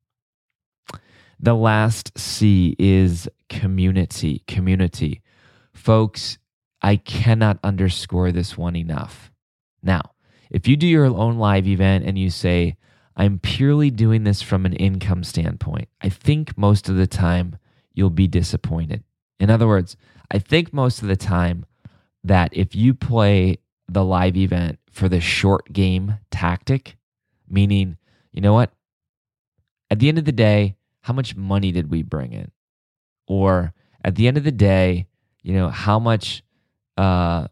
The last C is community. Community. Folks, I cannot underscore this one enough. Now, if you do your own live event and you say, I'm purely doing this from an income standpoint, I think most of the time you'll be disappointed. In other words, I think most of the time that if you play the live event for the short game tactic, meaning, you know what? At the end of the day, how much money did we bring in? Or at the end of the day, you know, how much, uh,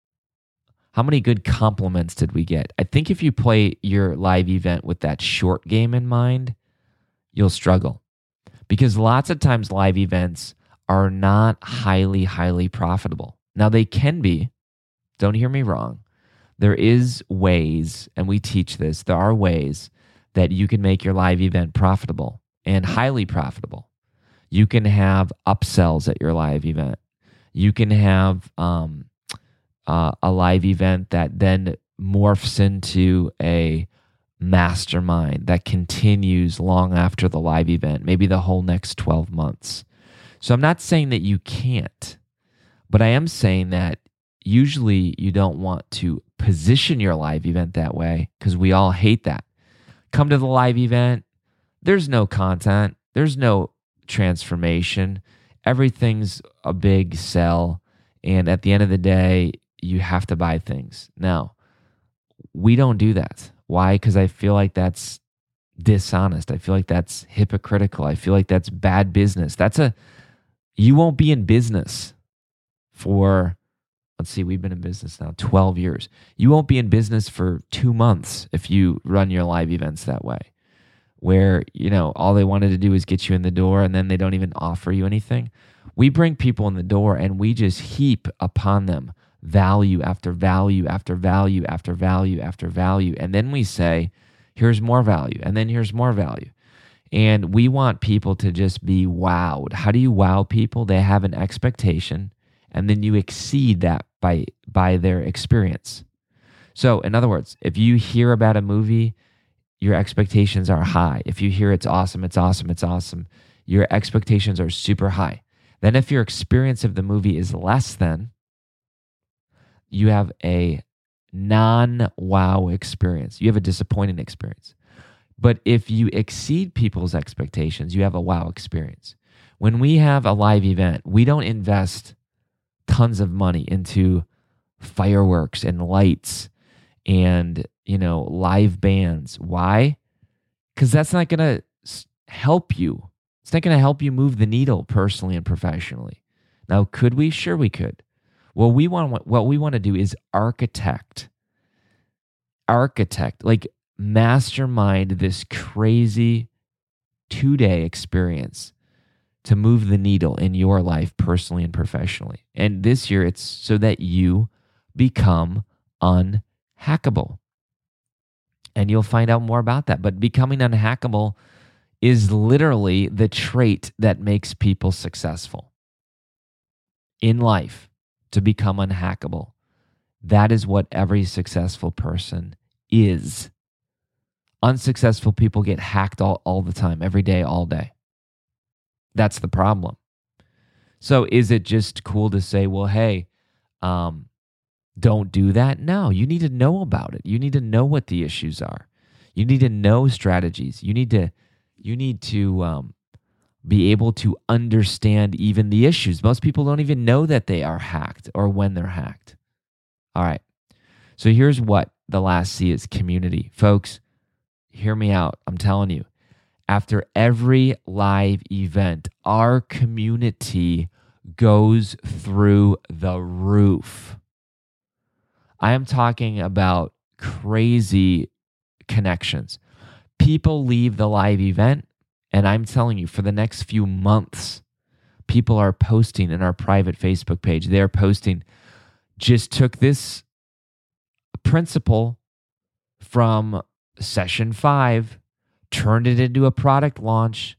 how many good compliments did we get? I think if you play your live event with that short game in mind, you'll struggle. Because lots of times live events are not highly, highly profitable. Now they can be, don't hear me wrong. There is ways, and we teach this, there are ways that you can make your live event profitable and highly profitable. You can have upsells at your live event. You can have um, uh, a live event that then morphs into a mastermind that continues long after the live event, maybe the whole next twelve months. So I'm not saying that you can't, but I am saying that usually you don't want to position your live event that way because we all hate that. Come to the live event, there's no content, there's no transformation, everything's a big sell, and at the end of the day, you have to buy things. Now, we don't do that. Why? Because I feel like that's dishonest. I feel like that's hypocritical. I feel like that's bad business. That's a, you won't be in business for, let's see, we've been in business now twelve years. You won't be in business for two months if you run your live events that way, where, you know, all they wanted to do is get you in the door and then they don't even offer you anything. We bring people in the door and we just heap upon them value after value after value after value after value. And then we say, here's more value. And then here's more value. And we want people to just be wowed. How do you wow people? They have an expectation and then you exceed that by, by their experience. So in other words, if you hear about a movie, your expectations are high. If you hear it's awesome, it's awesome, it's awesome, your expectations are super high. Then if your experience of the movie is less than, you have a non-wow experience. You have a disappointing experience. But if you exceed people's expectations, you have a wow experience. When we have a live event, we don't invest tons of money into fireworks and lights and, you know, live bands. Why? Because that's not going to help you. It's not going to help you move the needle personally and professionally. Now, could we? Sure, we could. Well, we want what we want to do is architect, architect, like mastermind this crazy two-day experience to move the needle in your life personally and professionally. And this year, it's so that you become unhackable. And you'll find out more about that. But becoming unhackable is literally the trait that makes people successful in life, to become unhackable. That is what every successful person is. Unsuccessful people get hacked all, all the time, every day, all day. That's the problem. So is it just cool to say, well, hey, um, don't do that? No, you need to know about it. You need to know what the issues are. You need to know strategies. You need to, you need to um, be able to understand even the issues. Most people don't even know that they are hacked or when they're hacked. All right. So here's what the last C is: community. Folks, hear me out. I'm telling you, after every live event, our community goes through the roof. I am talking about crazy connections. People leave the live event, and I'm telling you, for the next few months, people are posting in our private Facebook page. They're posting, just took this principle from session five, turned it into a product launch,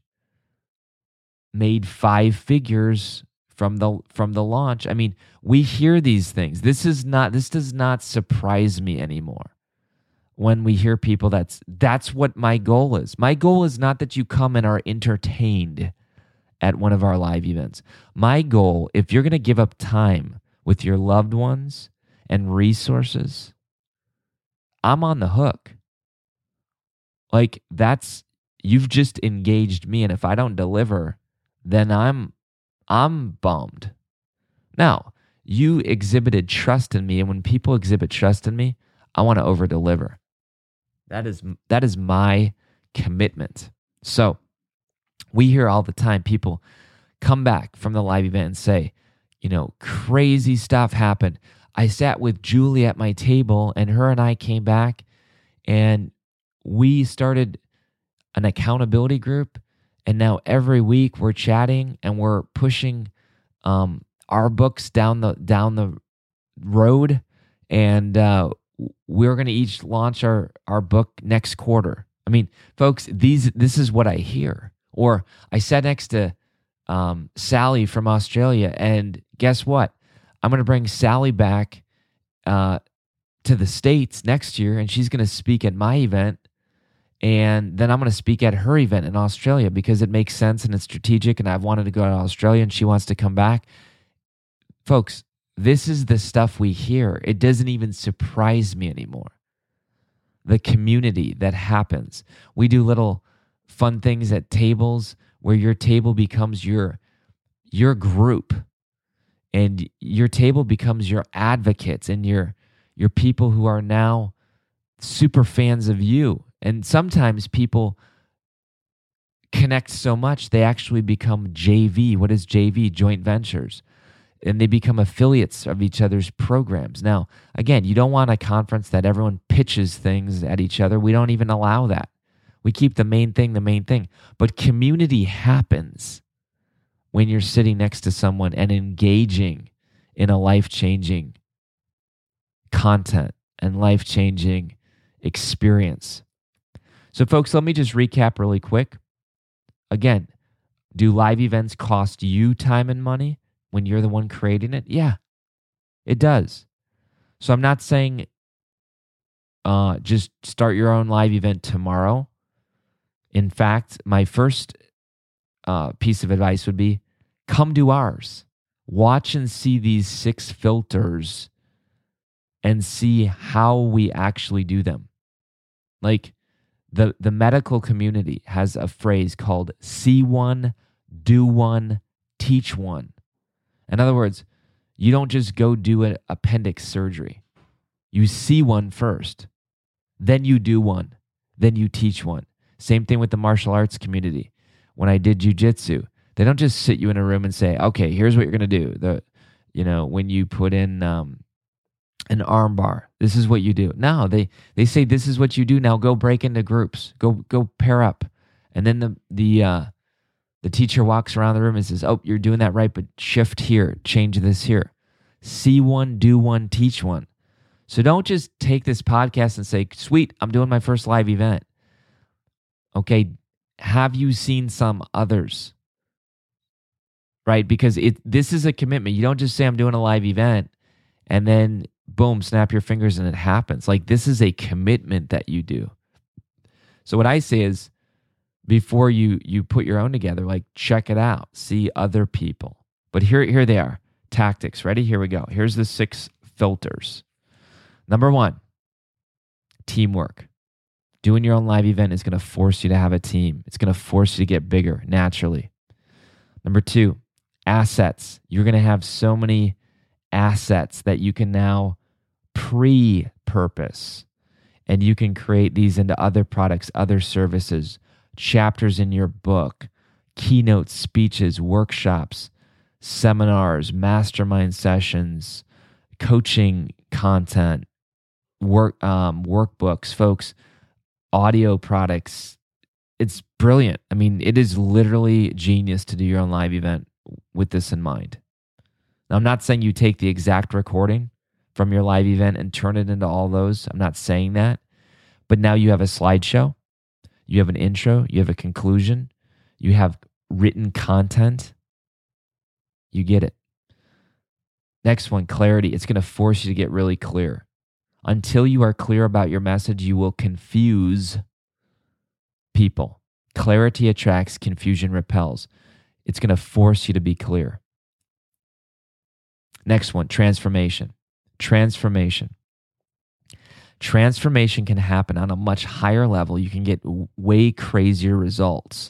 made five figures from the from the launch. I mean, we hear these things. This is not this does not surprise me anymore. When we hear people, that's that's what my goal is. My goal is not that you come and are entertained at one of our live events. My goal, if you're going to give up time with your loved ones and resources, I'm on the hook. Like, that's, you've just engaged me, and if I don't deliver, then I'm I'm bummed. Now, you exhibited trust in me, and when people exhibit trust in me, I want to over-deliver. That is that is my commitment. So, we hear all the time people come back from the live event and say, you know, crazy stuff happened. I sat with Julie at my table, and her and I came back, and we started an accountability group, and now every week we're chatting and we're pushing um, our books down the down the road, and uh, we're going to each launch our our book next quarter. I mean, folks, these this is what I hear. Or I sat next to um, Sally from Australia, and guess what? I'm going to bring Sally back uh, to the States next year, and she's going to speak at my event. And then I'm going to speak at her event in Australia because it makes sense and it's strategic, and I've wanted to go to Australia and she wants to come back. Folks, this is the stuff we hear. It doesn't even surprise me anymore. The community that happens. We do little fun things at tables where your table becomes your, your group, and your table becomes your advocates and your, your people who are now super fans of you. And sometimes people connect so much, they actually become J V. What is J V? Joint ventures. And they become affiliates of each other's programs. Now, again, you don't want a conference that everyone pitches things at each other. We don't even allow that. We keep the main thing the main thing. But community happens when you're sitting next to someone and engaging in a life-changing content and life-changing experience. So, folks, let me just recap really quick. Again, do live events cost you time and money when you're the one creating it? Yeah, it does. So I'm not saying uh, just start your own live event tomorrow. In fact, my first uh, piece of advice would be come do ours. Watch and see these six filters and see how we actually do them. Like, The the medical community has a phrase called see one, do one, teach one. In other words, you don't just go do an appendix surgery. You see one first, then you do one, then you teach one. Same thing with the martial arts community. When I did jiu-jitsu, they don't just sit you in a room and say, okay, here's what you're going to do. The, you know, when you put in um, an arm bar, this is what you do. No, they they say this is what you do. Now go break into groups. Go go pair up. And then the the uh, the teacher walks around the room and says, "Oh, you're doing that right, but shift here, change this here." See one, do one, teach one. So don't just take this podcast and say, "Sweet, I'm doing my first live event." Okay, have you seen some others? Right? Because it this is a commitment. You don't just say, I'm doing a live event, and then boom, snap your fingers and it happens. Like, this is a commitment that you do. So what I say is, before you you put your own together, like, check it out. See other people. But here, here they are. Tactics. Ready? Here we go. Here's the six filters. Number one, teamwork. Doing your own live event is going to force you to have a team. It's going to force you to get bigger naturally. Number two, assets. You're going to have so many assets that you can now pre-purpose, and you can create these into other products, other services, chapters in your book, keynote speeches, workshops, seminars, mastermind sessions, coaching content, work um, workbooks, folks, audio products. It's brilliant. I mean, it is literally genius to do your own live event with this in mind. Now, I'm not saying you take the exact recording from your live event and turn it into all those. I'm not saying that. But now you have a slideshow, you have an intro, you have a conclusion, you have written content. You get it. Next one, clarity. It's going to force you to get really clear. Until you are clear about your message, you will confuse people. Clarity attracts, confusion repels. It's going to force you to be clear. Next one, transformation. Transformation. Transformation can happen on a much higher level. You can get way crazier results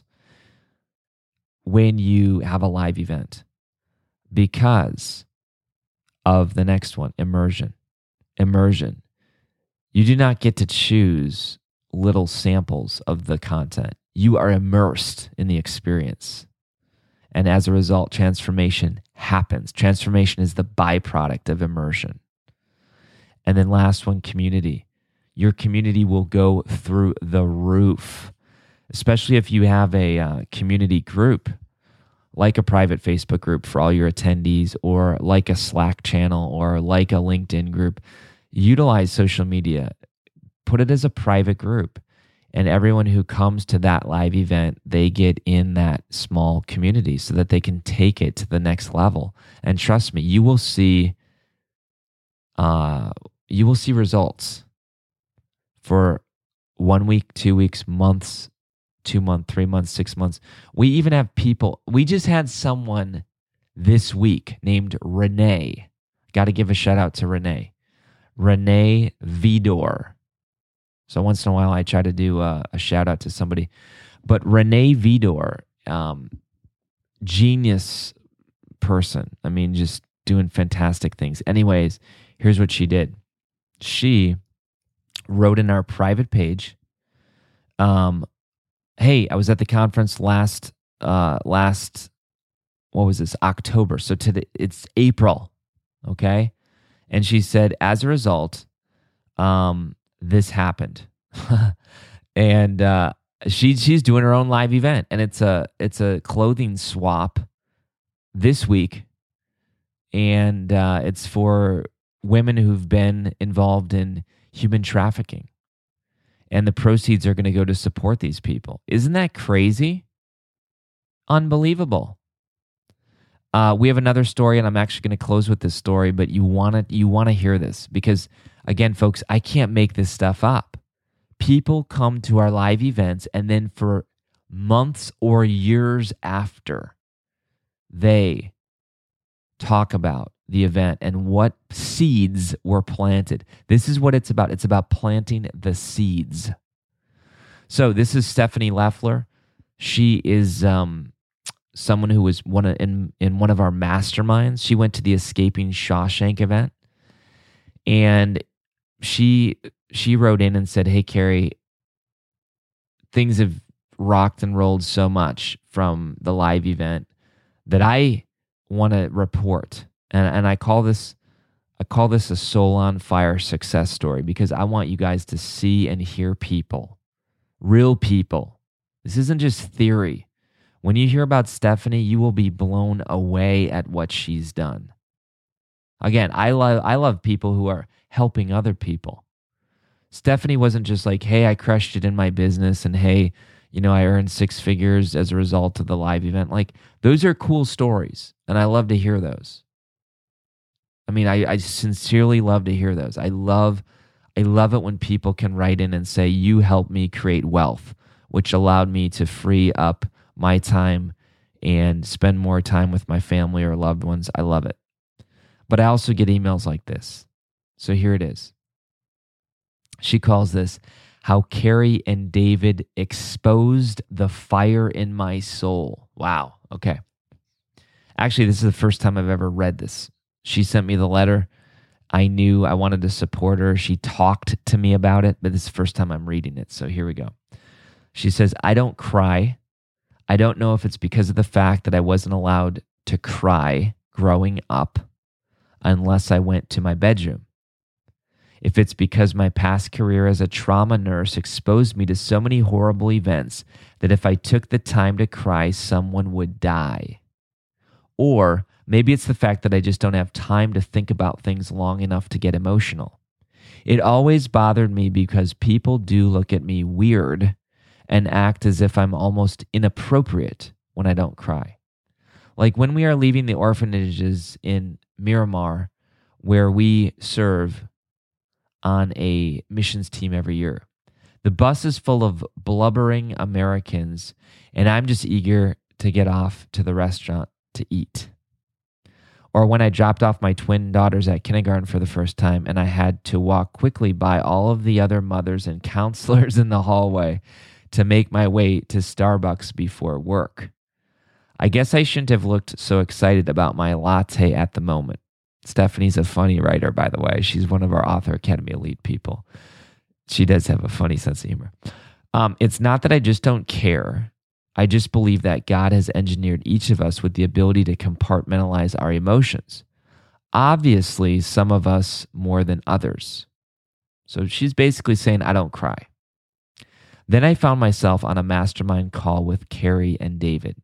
when you have a live event because of the next one, immersion. Immersion. You do not get to choose little samples of the content. You are immersed in the experience. And as a result, transformation happens. Transformation is the byproduct of immersion. And then last one, community. Your community will go through the roof, especially if you have a uh, community group, like a private Facebook group for all your attendees, or like a Slack channel, or like a LinkedIn group. Utilize social media. Put it as a private group. And everyone who comes to that live event, they get in that small community so that they can take it to the next level. And trust me, you will see, uh, you will see results for one week, two weeks, months, two months, three months, six months. We even have people. We just had someone this week named Renee. Got to give a shout out to Renee. Renee Vidor. So once in a while, I try to do a, a shout out to somebody. But Renee Vidor, um, genius person. I mean, just doing fantastic things. Anyways, here's what she did. She wrote in our private page, um, hey, I was at the conference last, uh, last, what was this, October. So today, it's April, okay? And she said, as a result, um, this happened. and uh, she she's doing her own live event, and it's a it's a clothing swap this week, and uh, it's for women who've been involved in human trafficking, and the proceeds are going to go to support these people. Isn't that crazy? Unbelievable. Uh, we have another story, and I'm actually going to close with this story, but you want to you want to hear this because, again, folks, I can't make this stuff up. People come to our live events, and then for months or years after, they talk about the event and what seeds were planted. This is what it's about. It's about planting the seeds. So this is Stephanie Leffler. She is um, someone who was one of, in, in one of our masterminds. She went to the Escaping Shawshank event, and she she wrote in and said, hey, Carey, things have rocked and rolled so much from the live event that I want to report. And, and I call this I call this a Soul on Fire success story because I want you guys to see and hear people, real people. This isn't just theory. When you hear about Stephanie, you will be blown away at what she's done. Again, I love I love people who are helping other people. Stephanie wasn't just like, hey, I crushed it in my business, and hey, You know, I earned six figures as a result of the live event. Like, those are cool stories, and I love to hear those. I mean, I, I sincerely love to hear those. I love, I love it when people can write in and say, you helped me create wealth, which allowed me to free up my time and spend more time with my family or loved ones. I love it. But I also get emails like this. So here it is. She calls this, How Carrie and David Exposed the Fire in My Soul. Wow. Okay. Actually, this is the first time I've ever read this. She sent me the letter. I knew I wanted to support her. She talked to me about it, but this is the first time I'm reading it. So here we go. She says, I don't cry. I don't know if it's because of the fact that I wasn't allowed to cry growing up unless I went to my bedroom. If it's because my past career as a trauma nurse exposed me to so many horrible events that if I took the time to cry, someone would die. Or maybe it's the fact that I just don't have time to think about things long enough to get emotional. It always bothered me because people do look at me weird and act as if I'm almost inappropriate when I don't cry. Like when we are leaving the orphanages in Miramar, where we serve on a missions team every year. The bus is full of blubbering Americans, and I'm just eager to get off to the restaurant to eat. Or when I dropped off my twin daughters at kindergarten for the first time, and I had to walk quickly by all of the other mothers and counselors in the hallway to make my way to Starbucks before work. I guess I shouldn't have looked so excited about my latte at the moment. Stephanie's a funny writer, by the way. She's one of our Author Academy elite people. She does have a funny sense of humor. Um, it's not that I just don't care. I just believe that God has engineered each of us with the ability to compartmentalize our emotions. Obviously, some of us more than others. So she's basically saying, I don't cry. Then I found myself on a mastermind call with Carrie and David.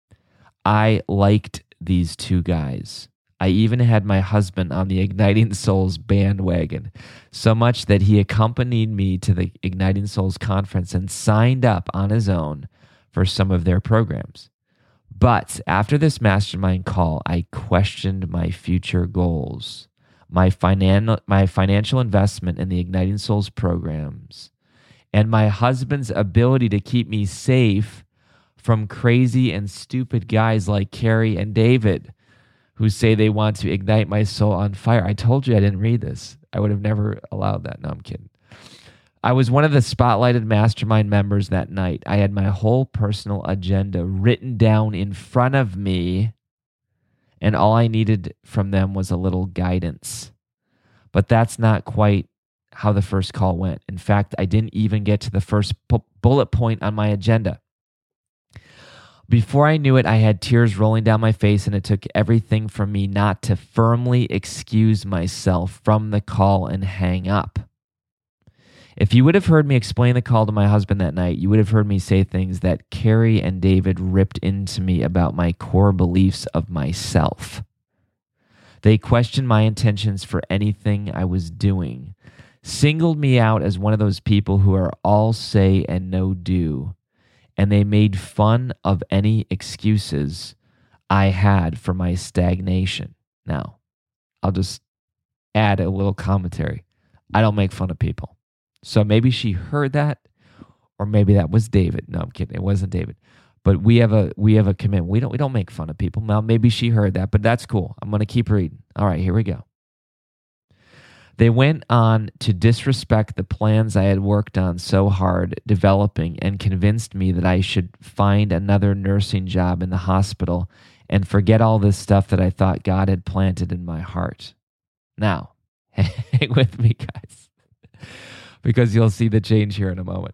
I liked these two guys. I even had my husband on the Igniting Souls bandwagon, so much that he accompanied me to the Igniting Souls conference and signed up on his own for some of their programs. But after this mastermind call, I questioned my future goals, my, finan- my financial investment in the Igniting Souls programs, and my husband's ability to keep me safe from crazy and stupid guys like Carrie and David, who say they want to ignite my soul on fire. I told you I didn't read this. I would have never allowed that. No, I'm kidding. I was one of the spotlighted mastermind members that night. I had my whole personal agenda written down in front of me, and all I needed from them was a little guidance. But that's not quite how the first call went. In fact, I didn't even get to the first bu- bullet point on my agenda. Before I knew it, I had tears rolling down my face, and it took everything from me not to firmly excuse myself from the call and hang up. If you would have heard me explain the call to my husband that night, you would have heard me say things that Carrie and David ripped into me about my core beliefs of myself. They questioned my intentions for anything I was doing, singled me out as one of those people who are all say and no do, and they made fun of any excuses I had for my stagnation. Now, I'll just add a little commentary. I don't make fun of people. So maybe she heard that, or maybe that was David. No, I'm kidding. It wasn't David. But we have a we have a commitment. We don't we don't make fun of people. Now maybe she heard that, but that's cool. I'm going to keep reading. All right, here we go. They went on to disrespect the plans I had worked on so hard developing and convinced me that I should find another nursing job in the hospital and forget all this stuff that I thought God had planted in my heart. Now, hang with me, guys, because you'll see the change here in a moment.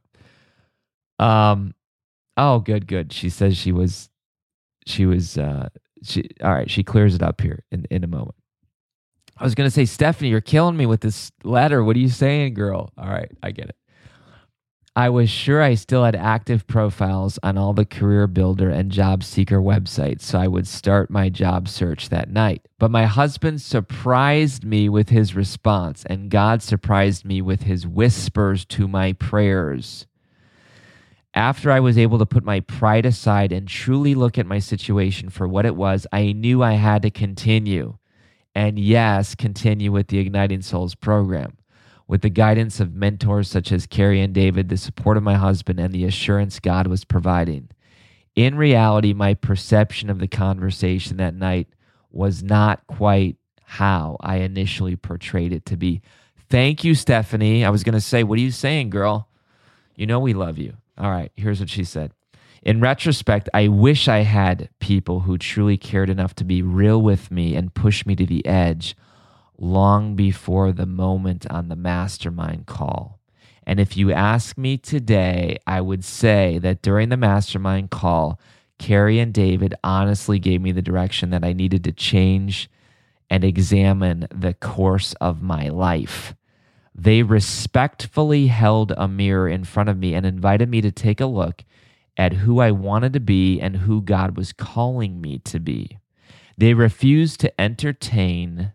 Um, oh, good, good. She says she was, she was, uh, she, all right, she clears it up here in, in a moment. I was going to say, Stephanie, you're killing me with this letter. What are you saying, girl? All right, I get it. I was sure I still had active profiles on all the Career Builder and Job Seeker websites, so I would start my job search that night. But my husband surprised me with his response, and God surprised me with his whispers to my prayers. After I was able to put my pride aside and truly look at my situation for what it was, I knew I had to continue. And yes, continue with the Igniting Souls program. With the guidance of mentors such as Carrie and David, the support of my husband, and the assurance God was providing. In reality, my perception of the conversation that night was not quite how I initially portrayed it to be. Thank you, Stephanie. I was going to say, what are you saying, girl? You know we love you. All right, here's what she said. In retrospect, I wish I had people who truly cared enough to be real with me and push me to the edge long before the moment on the mastermind call. And if you ask me today, I would say that during the mastermind call, Carrie and David honestly gave me the direction that I needed to change and examine the course of my life. They respectfully held a mirror in front of me and invited me to take a look at who I wanted to be and who God was calling me to be. They refused to entertain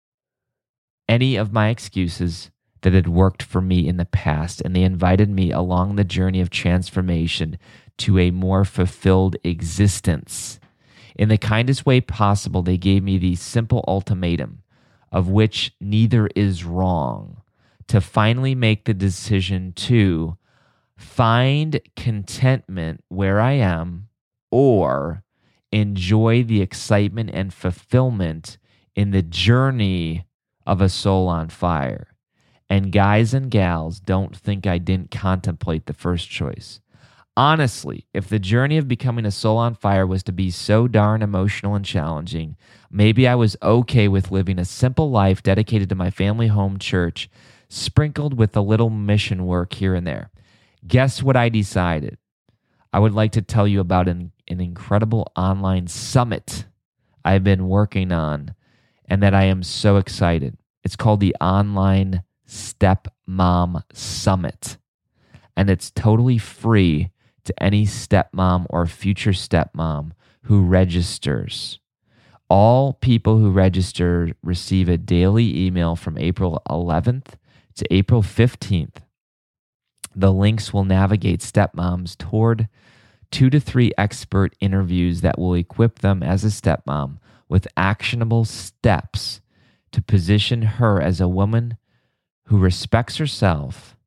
any of my excuses that had worked for me in the past, and they invited me along the journey of transformation to a more fulfilled existence. In the kindest way possible, they gave me the simple ultimatum, of which neither is wrong, to finally make the decision to find contentment where I am or enjoy the excitement and fulfillment in the journey of a soul on fire. And guys and gals, don't think I didn't contemplate the first choice. Honestly, if the journey of becoming a soul on fire was to be so darn emotional and challenging, maybe I was okay with living a simple life dedicated to my family home church, sprinkled with a little mission work here and there. Guess what I decided? I would like to tell you about an, an incredible online summit I've been working on and that I am so excited. It's called the Online Stepmom Summit, and it's totally free to any stepmom or future stepmom who registers. All people who register receive a daily email from April eleventh to April fifteenth. The links will navigate stepmoms toward two to three expert interviews that will equip them as a stepmom with actionable steps to position her as a woman who respects herself,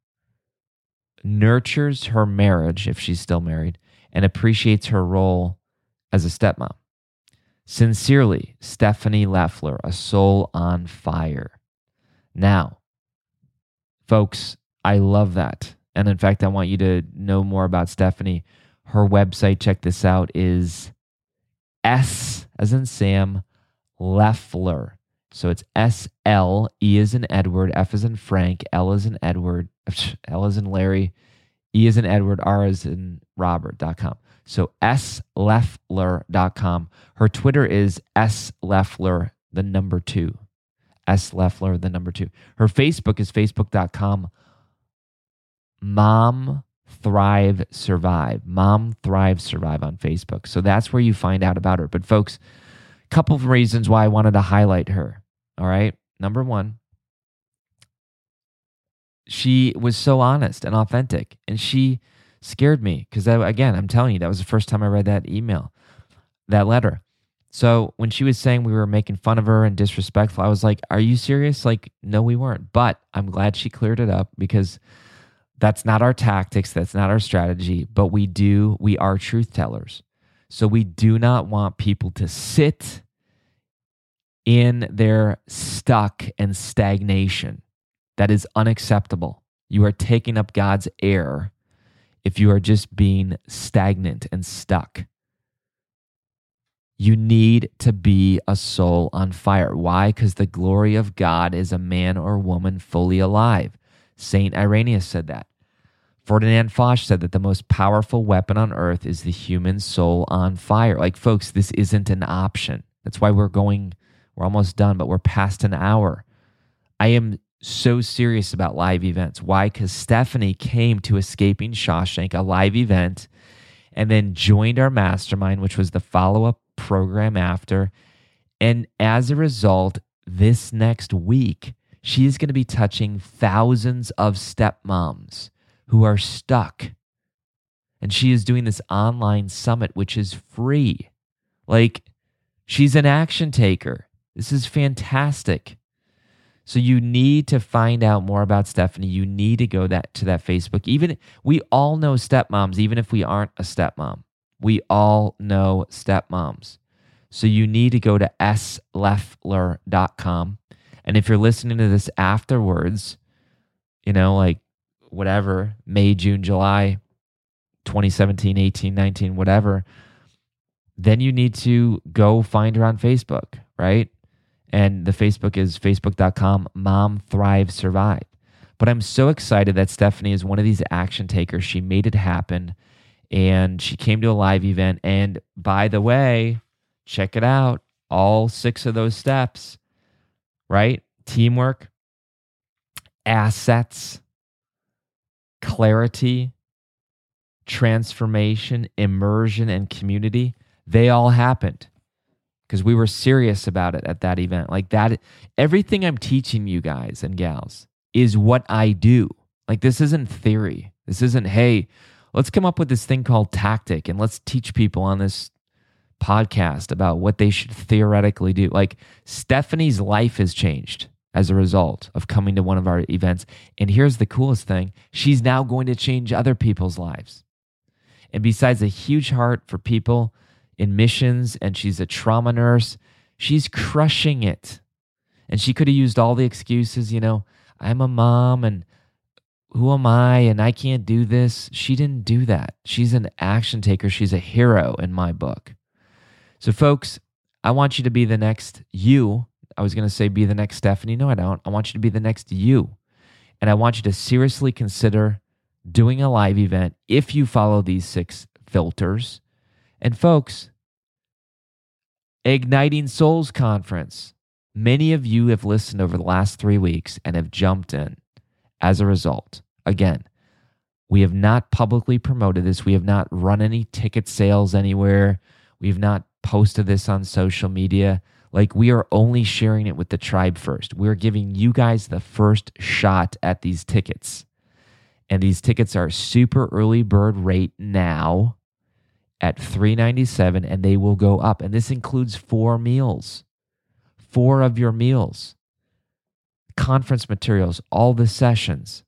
nurtures her marriage if she's still married, and appreciates her role as a stepmom. Sincerely, Stephanie Leffler, a soul on fire. Now, folks, I love that. And in fact, I want you to know more about Stephanie. Her website, check this out, is S as in Sam, Leffler. So it's S L, E as in Edward, F as in Frank, L as in Edward, L as in Larry, E as in Edward, R as in Robert dot com. So S Leffler dot com. Her Twitter is S Leffler, the number two. S Leffler, the number two. Her Facebook is facebook dot com. Mom Thrive Survive. Mom Thrive Survive on Facebook. So that's where you find out about her. But folks, a couple of reasons why I wanted to highlight her. All right. Number one, she was so honest and authentic, and she scared me because, again, I'm telling you, that was the first time I read that email, that letter. So when she was saying we were making fun of her and disrespectful, I was like, are you serious? Like, no, we weren't. But I'm glad she cleared it up because that's not our tactics. That's not our strategy. But we do, we are truth tellers. So we do not want people to sit in their stuck and stagnation. That is unacceptable. You are taking up God's air if you are just being stagnant and stuck. You need to be a soul on fire. Why? Because the glory of God is a man or woman fully alive. Saint Irenaeus said that. Ferdinand Foch said that the most powerful weapon on earth is the human soul on fire. Like, folks, this isn't an option. That's why we're going, we're almost done, but we're past an hour. I am so serious about live events. Why? Because Stephanie came to Escaping Shawshank, a live event, and then joined our mastermind, which was the follow-up program after. And as a result, this next week, she is going to be touching thousands of stepmoms who are stuck And she is doing this online summit, which is free. Like, she's an action taker. This is fantastic. So you need to find out more about Stephanie. You need to go that to that Facebook. Even we all know stepmoms, even if we aren't a stepmom. We all know stepmoms. So you need to go to s leffler dot com. And if you're listening to this afterwards, you know, like whatever, May, June, July, twenty seventeen, eighteen, nineteen, whatever, then you need to go find her on Facebook, right? And the Facebook is facebook dot com, Mom Thrive Survive. But I'm so excited that Stephanie is one of these action takers. She made it happen, and she came to a live event. And by the way, check it out. All six of those steps, right? Teamwork, assets, clarity, transformation, immersion, and community. They all happened because we were serious about it at that event. Like that, everything I'm teaching you guys and gals is what I do. Like this isn't theory. This isn't, hey, let's come up with this thing called tactic and let's teach people on this podcast about what they should theoretically do. Like Stephanie's life has changed as a result of coming to one of our events. And here's the coolest thing. She's now going to change other people's lives. And besides a huge heart for people in missions, and she's a trauma nurse, she's crushing it. And she could have used all the excuses, you know, I'm a mom and who am I and I can't do this. She didn't do that. She's an action taker. She's a hero in my book. So folks, I want you to be the next you. I was going to say be the next Stephanie. No, I don't. I want you to be the next you. And I want you to seriously consider doing a live event if you follow these six filters. And folks, Igniting Souls Conference. Many of you have listened over the last three weeks and have jumped in as a result. Again, we have not publicly promoted this. We have not run any ticket sales anywhere. We have not posted this on social media. Like we are only sharing it with the tribe first. We're giving you guys the first shot at these tickets. And these tickets are super early bird rate now at three hundred ninety-seven dollars, and they will go up. And this includes four meals, four of your meals, conference materials, all the sessions.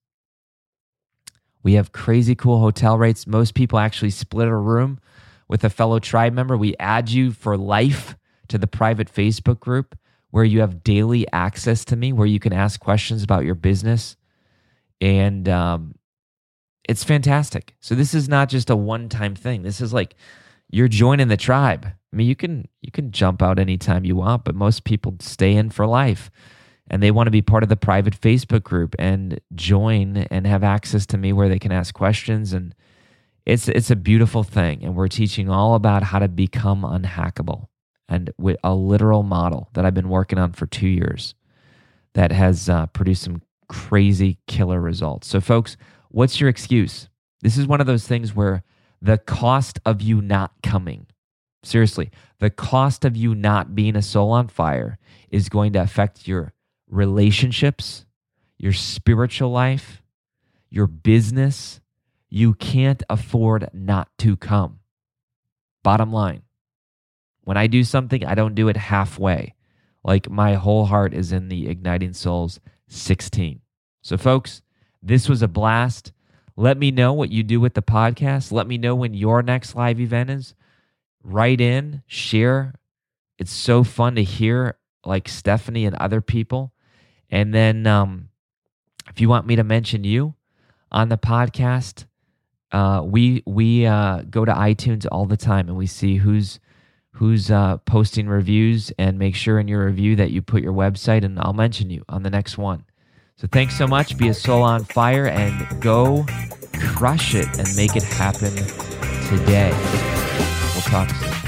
We have crazy cool hotel rates. Most people actually split a room with a fellow tribe member. We add you for life to the private Facebook group where you have daily access to me, where you can ask questions about your business. And um, it's fantastic. So this is not just a one-time thing. This is like you're joining the tribe. I mean, you can you can jump out anytime you want, but most people stay in for life. And they want to be part of the private Facebook group and join and have access to me where they can ask questions. And it's it's a beautiful thing. And we're teaching all about how to become unhackable, and with a literal model that I've been working on for two years that has uh, produced some crazy killer results. So folks, what's your excuse? This is one of those things where the cost of you not coming, seriously, the cost of you not being a soul on fire is going to affect your relationships, your spiritual life, your business. You can't afford not to come. Bottom line, when I do something, I don't do it halfway. Like my whole heart is in the Igniting Souls sixteen. So folks, this was a blast. Let me know what you do with the podcast. Let me know when your next live event is. Write in, share. It's so fun to hear like Stephanie and other people. And then um, if you want me to mention you on the podcast, uh, we we uh, go to iTunes all the time and we see who's who's uh, posting reviews, and make sure in your review that you put your website, and I'll mention you on the next one. So thanks so much. Be a soul on fire and go crush it and make it happen today. We'll talk soon.